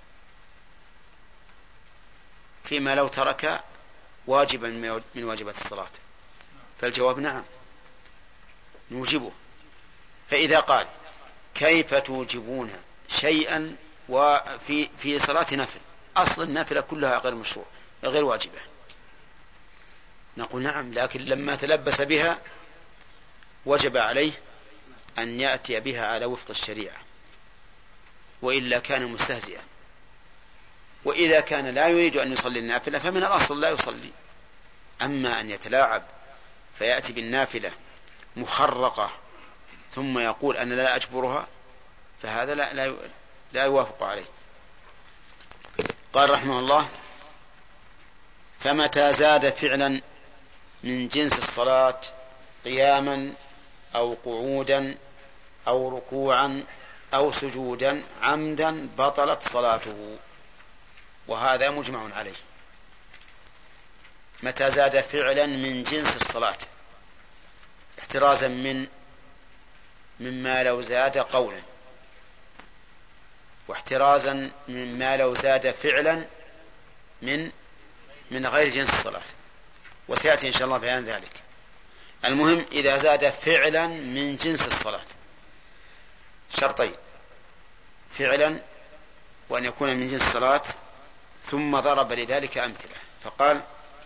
فيما لو ترك واجبا من واجبات الصلاة؟ فالجواب نعم نوجبه. فإذا قال: كيف توجبون شيئا في صلاة نفل، أصل النافلة كلها غير مشروع غير واجبة؟ نقول نعم، لكن لما تلبس بها وجب عليه أن يأتي بها على وفق الشريعة، وإلا كان مستهزئا. وإذا كان لا يريد أن يصلي النافلة فمن الأصل لا يصلي. أما أن يتلاعب فيأتي بالنافلة مخرقة ثم يقول أنا لا أجبرها فهذا لا يوافق عليه. قال رحمه الله: فمتى زاد فعلا من جنس الصلاة قياما أو قعودا أو ركوعا أو سجودا عمدا بطلت صلاته، وهذا مجمع عليه. متى زاد فعلا من جنس الصلاة، احترازا مما لو زاد قولا، واحترازا مما لو زاد فعلا من غير جنس الصلاة، وسيأتي إن شاء الله بيان ذلك. المهم إذا زاد فعلا من جنس الصلاة، شرطين: فعلا وأن يكون من جنس الصلاة، ثم ضرب لذلك أمثلة فقال: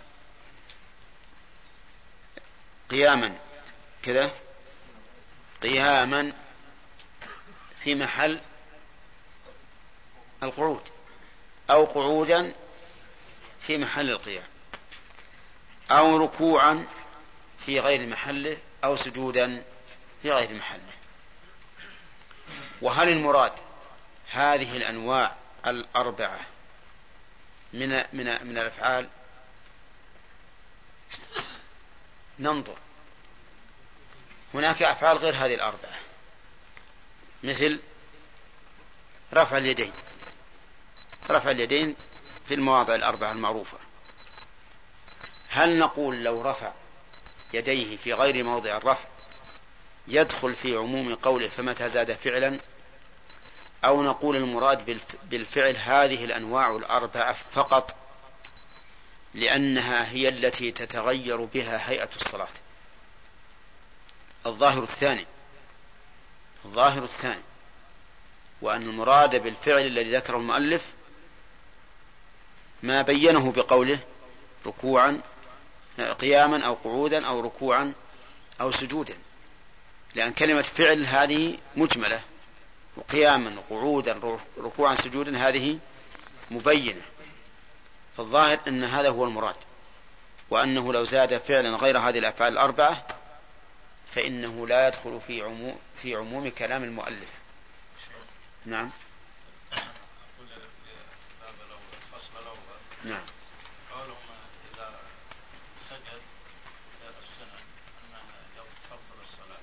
قياما كذا، قياما في محل القعود، أو قعودا في محل القيام، أو ركوعا في غير محله، أو سجودا في غير محله. وهل المراد هذه الأنواع الأربعة من الأفعال؟ ننظر. هناك أفعال غير هذه الأربعة، مثل رفع اليدين. رفع اليدين في المواضع الأربعة المعروفة. هل نقول لو رفع يديه في غير موضع الرفع يدخل في عموم قوله فمتى زاد فعلا، أو نقول المراد بالفعل هذه الأنواع الأربعة فقط لأنها هي التي تتغير بها هيئة الصلاة؟ الظاهر الثاني، وأن المراد بالفعل الذي ذكره المؤلف ما بينه بقوله ركوعا قياما أو قعودا أو ركوعا أو سجودا، لأن كلمة فعل هذه مجملة، وقياما قعودا ركوعا سجودا هذه مبينة. فالظاهر أن هذا هو المراد، وأنه لو زاد فعلا غير هذه الأفعال الأربعة فإنه لا يدخل في عموم كلام المؤلف. نعم. نعم. إذا سجد السنة أنها تبطل الصلاة.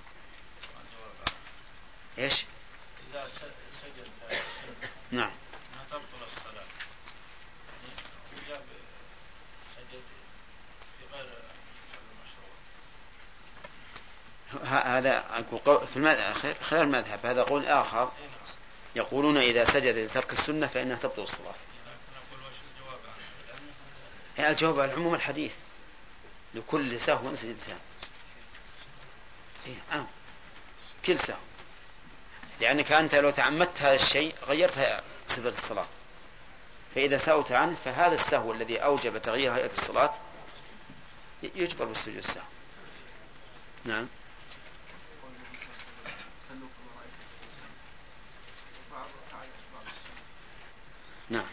إيش؟ إذا سجد السنة نعم أنها تبطل الصلاة. جاب سجد في غير المشروع. هذا في خلال المذهب هذا قول آخر، يقولون إذا سجد لترك السنة فإنها تبطل الصلاة. الجواب على عموم الحديث لكل سهو سجدتان. كل سهو، لأنك أنت لو تعمدت هذا الشيء غيرت صفة الصلاة، فإذا سهوت عنه فهذا السهو الذي أوجب تغيير هيئة الصلاة يجبر بالسجود السهو. نعم. نعم.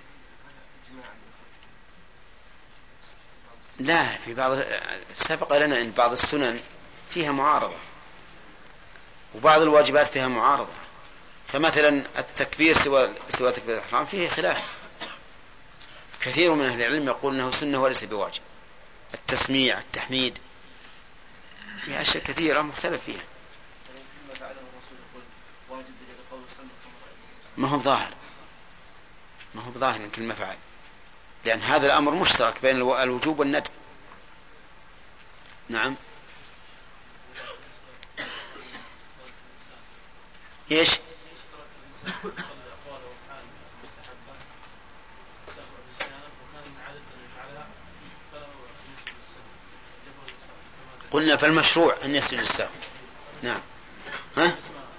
لا، في بعض سبق لنا أن بعض السنن فيها معارضة وبعض الواجبات فيها معارضة. فمثلا التكبير سوى تكبير الإحرام فيه خلاف، كثير من أهل العلم يقول أنه سنة وليس بواجب. التسميع التحميد فيها أشياء كثيرة مختلف فيها. ما هو ظاهر من كلمة فعل، لأن هذا الأمر مشترك بين الوجوب والندب. نعم. إيش؟ قلنا فالمشروع أن يسجد السهو. نعم. ها؟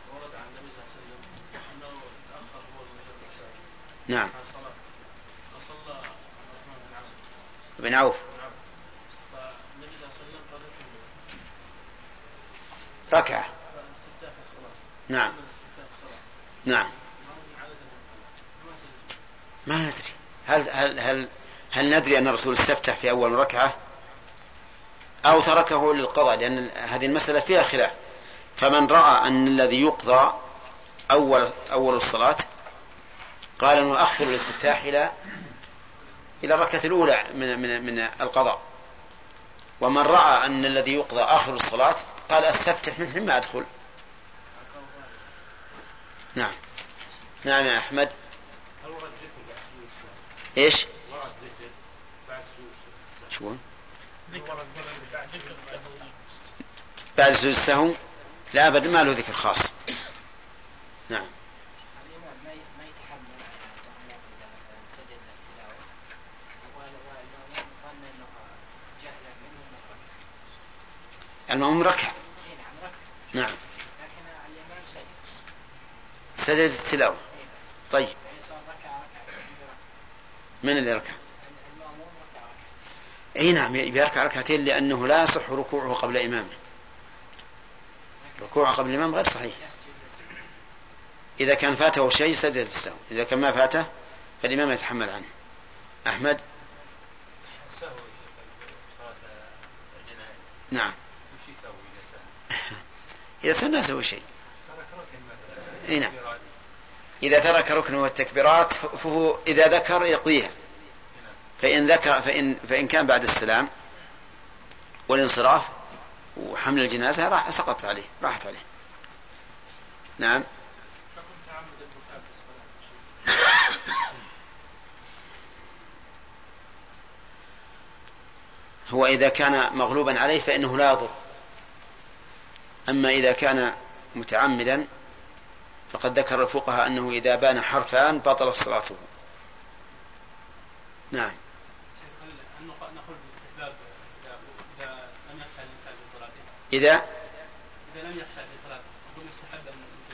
نعم. ابن عوف ركعة. نعم. نعم. ما ندري هل ندري أن الرسول استفتح في أول ركعة أو تركه للقضاء، لأن هذه المسألة فيها خلاف. فمن رأى أن الذي يقضى أول الصلاة قال نؤخر الاستفتاح إلى الركعة الأولى من القضاء، ومن رأى أن الذي يقضى آخر الصلاة قال استفتح مثل ما أدخل. نعم. نعم يا أحمد. إيش؟ شو؟ بعد سجود السهو لا أبدا، ما له ذكر خاص. نعم. المأموم ركع. نعم. سجد التلاوة. طيب من اللي ركع؟ اي نعم، يركع ركعتين لأنه لا يصح ركوعه قبل إمامه. ركوعه قبل الإمام غير صحيح. إذا كان فاته شيء سجد السهو، إذا كان ما فاته فالإمام يتحمل عنه. أحمد. نعم. إذا سهى ما يسوي شيء. اي نعم. إذا ترك ركن والتكبيرات فهو إذا ذكر يقضيها، فإن كان بعد السلام والانصراف وحمل الجنازة سقطت عليه، راحت عليه. نعم. هو إذا كان مغلوبا عليه فإنه لا يضر، أما إذا كان متعمدا فقد ذكر الفقهاء أنه إذا بان حرفان بطل صلاته. نعم. إذا لم يخشى في صلاته يقول يستحب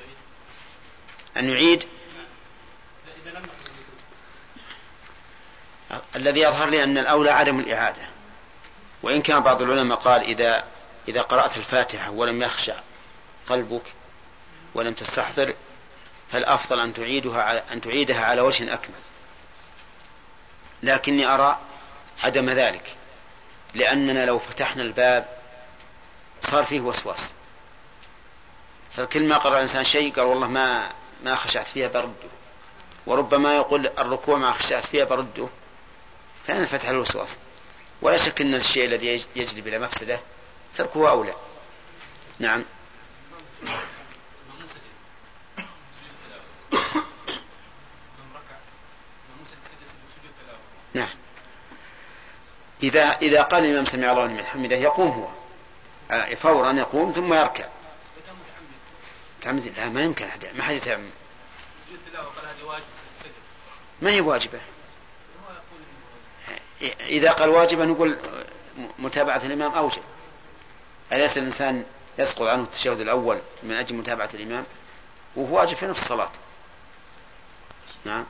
أن يعيد. إذا لم الذي يظهر لي أن الأولى عدم الإعادة، وإن كان بعض العلماء قال إذا قرأت الفاتحة ولم يخشع قلبك ولم تستحضر فالأفضل أن تعيدها على وجه أكمل، لكني أرى عدم ذلك، لأننا لو فتحنا الباب صار فيه وسواس، فكل ما قرأ الإنسان شيء قال والله ما خشعت فيها برده، وربما يقول الركوع ما خشعت فيها برده، فأنا فتح الوسواس. ولا شك أن الشيء الذي يجلب إلى مفسدة تركه أولى. نعم. نعم. إذا قال الإمام سمع الله لمن حمده يقوم هو فورا، يقوم ثم يركع. تعمد لا، ما يمكن أحد، ما حد يتعمد. ما هي واجبة. إذا قال واجبا نقول متابعة الإمام أوجب. أليس الإنسان يسقط عنه التشهد الأول من أجل متابعة الإمام وهو واجب في نفس الصلاة؟ نعم.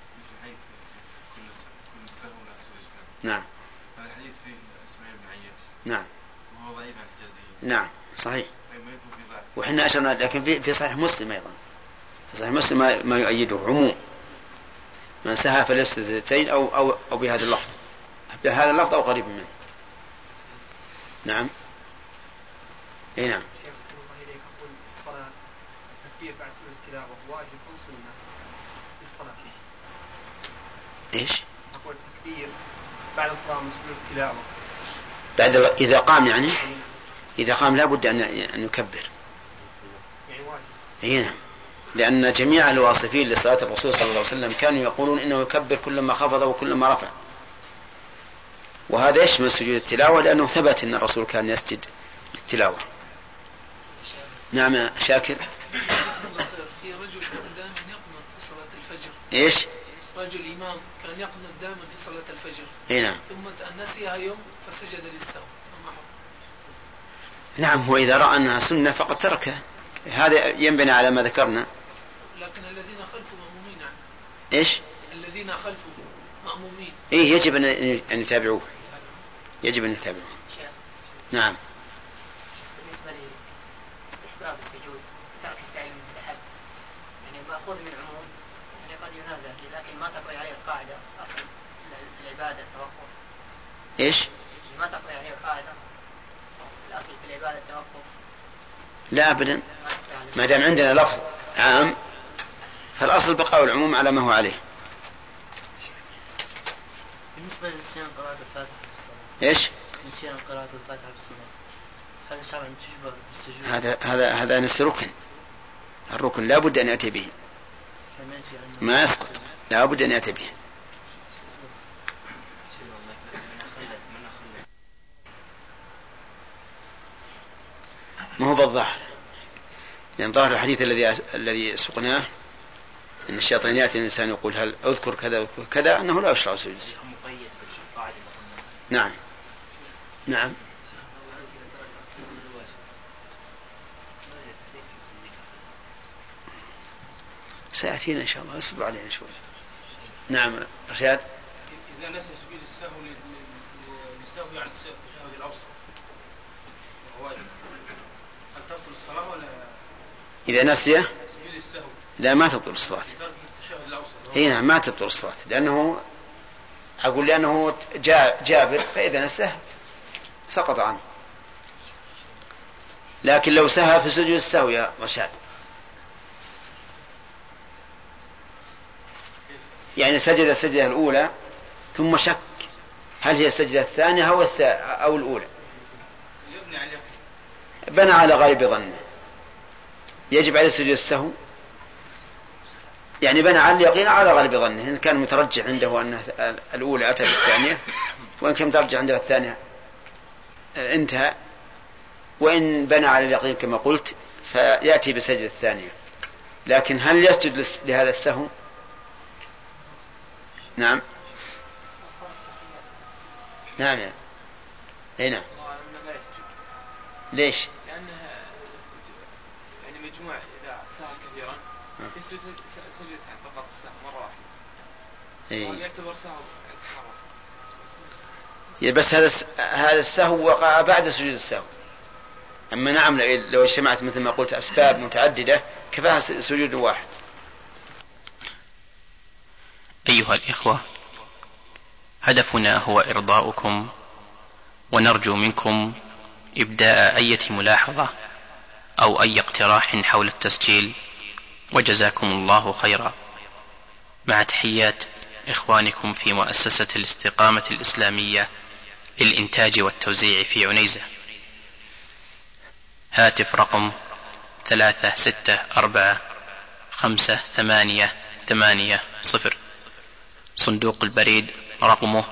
نعم. هذا الحديث في اسماعيل بن عياش. نعم. وهو ضعيف عن الحجازي. نعم صحيح. وحنا أشرنا، لكن في صحيح مسلم أيضا، في صحيح مسلم ما يؤيده عموم من سهى فليسجد سجدتين أو بهذا اللفظ، بهذا اللفظ أو قريب منه. نعم. اي نعم. الصلاة التكبير بعد سورة التلاوة واجب أو سنة في الصلاة؟ ايش؟ أقول التكبير بعد القراءة من سورة التلاوة بعد إذا قام، يعني إذا قام لا بد أن يكبر. يعني واجب. اي نعم، لأن جميع الواصفين لصلاة الرسول صلى الله عليه وسلم كانوا يقولون إنه يكبر كلما خفض وكلما رفع، وهذا يشمل سجود التلاوة لأنه ثبت أن الرسول كان يسجد التلاوة. نعم شاكر. في رجل كان دائما يقنط في صلاة الفجر. ايش؟ رجل إمام كان يقنط دائما في صلاة الفجر. اي نعم. ثم نسيها يوم فسجد للسهو. نعم، هو إذا رأى أنها سنة فقد تركها، هذا ينبني على ما ذكرنا. لكن الذين خلفوا مأمومين يعني. ايش؟ الذين خلفوا مأمومين. ايه يجب أن يتابعوه، يجب أن يتابعوه. نعم. بالنسبة لاستحباب السجود ترك الفعل المستحب، يعني مأخوذ من عموم يعني قد ينازع فيه، لكن ما تقضي عليه القاعدة أصلا العبادة التوقف. ايش؟ ما تقضي عليه القاعدة الأصل في العبادة التوقف. لا أبدا، ما دام عندنا لفظ عام فالأصل بقاء العموم على ما هو عليه. بالنسبة لنسيان قراءة الفاتحة في الصلاة. ايش؟ نسيان قراءة الفاتحة في الصلاة هل شرعا تشبه السجود؟ هذا نسي ركن، الركن لا بد أن يأتي به، ما يسقط، لا بد أن يأتي به. ما هو بالظاهر، يعني ظاهر الحديث الذي سقناه أن الشيطان يأتي الإنسان يقول هل أذكر كذا كذا، أنه لا يشرع سجود السهو. نعم. نعم. سيأتينا إن شاء الله، اصبروا علينا شوي. نعم رشاد. إذا نسي سجود السهو للسهو يعني التشهد الأوسط واجب، هل تبطل الصلاة ولا؟ إذا نسي سجود السهو لا ما تبطل الصلاة. اي نعم ما تبطل الصلاة، لأنه أقول لأنه جابر، فإذا نسيه سقط عنه. لكن لو سهى في سجود السهو يا رشاد، يعني سجد السجدة الأولى ثم شك هل هي السجدة الثانية أو الأولى، بنى على غالب ظنه يجب عليه سجود السهو، يعني بنى على اليقين على غالب ظنه، إن كان مترجح عنده أن الأولى أتى بالثانية، وإن كان مترجح عنده الثانية انتهى، وإن بنى على اليقين كما قلت فيأتي بسجد الثانية. لكن هل يسجد لهذا السهو؟ نعم نعم اي نعم. ليش؟ لأنه يعني مجموع إذا سهل كثيرا يسجد سجدتين فقط السهو مرة واحدة، يعتبر سهو مرة. بس هذا السهو وقع بعد سجود السهو. أما نعم لو اجتمعت مثل ما قلت أسباب متعددة كفاها سجود واحد. أيها الإخوة، هدفنا هو إرضاؤكم، ونرجو منكم إبداء أي ملاحظة أو أي اقتراح حول التسجيل، وجزاكم الله خيرا. مع تحيات إخوانكم في مؤسسة الاستقامة الإسلامية للإنتاج والتوزيع في عنيزة. هاتف رقم 36458880. صندوق البريد رقمه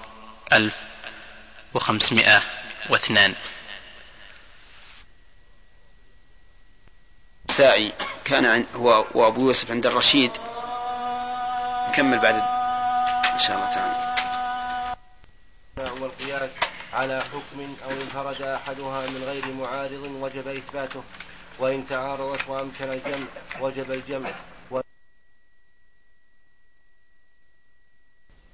1502. ساعي كان هو وأبو يوسف عند الرشيد. نكمل بعد إن شاء الله تعالى. والقياس على حكم أو انفرد أحدها من غير معارض وجب إثباته، وإن تعارضت وأمكن الجمع وجب الجمع.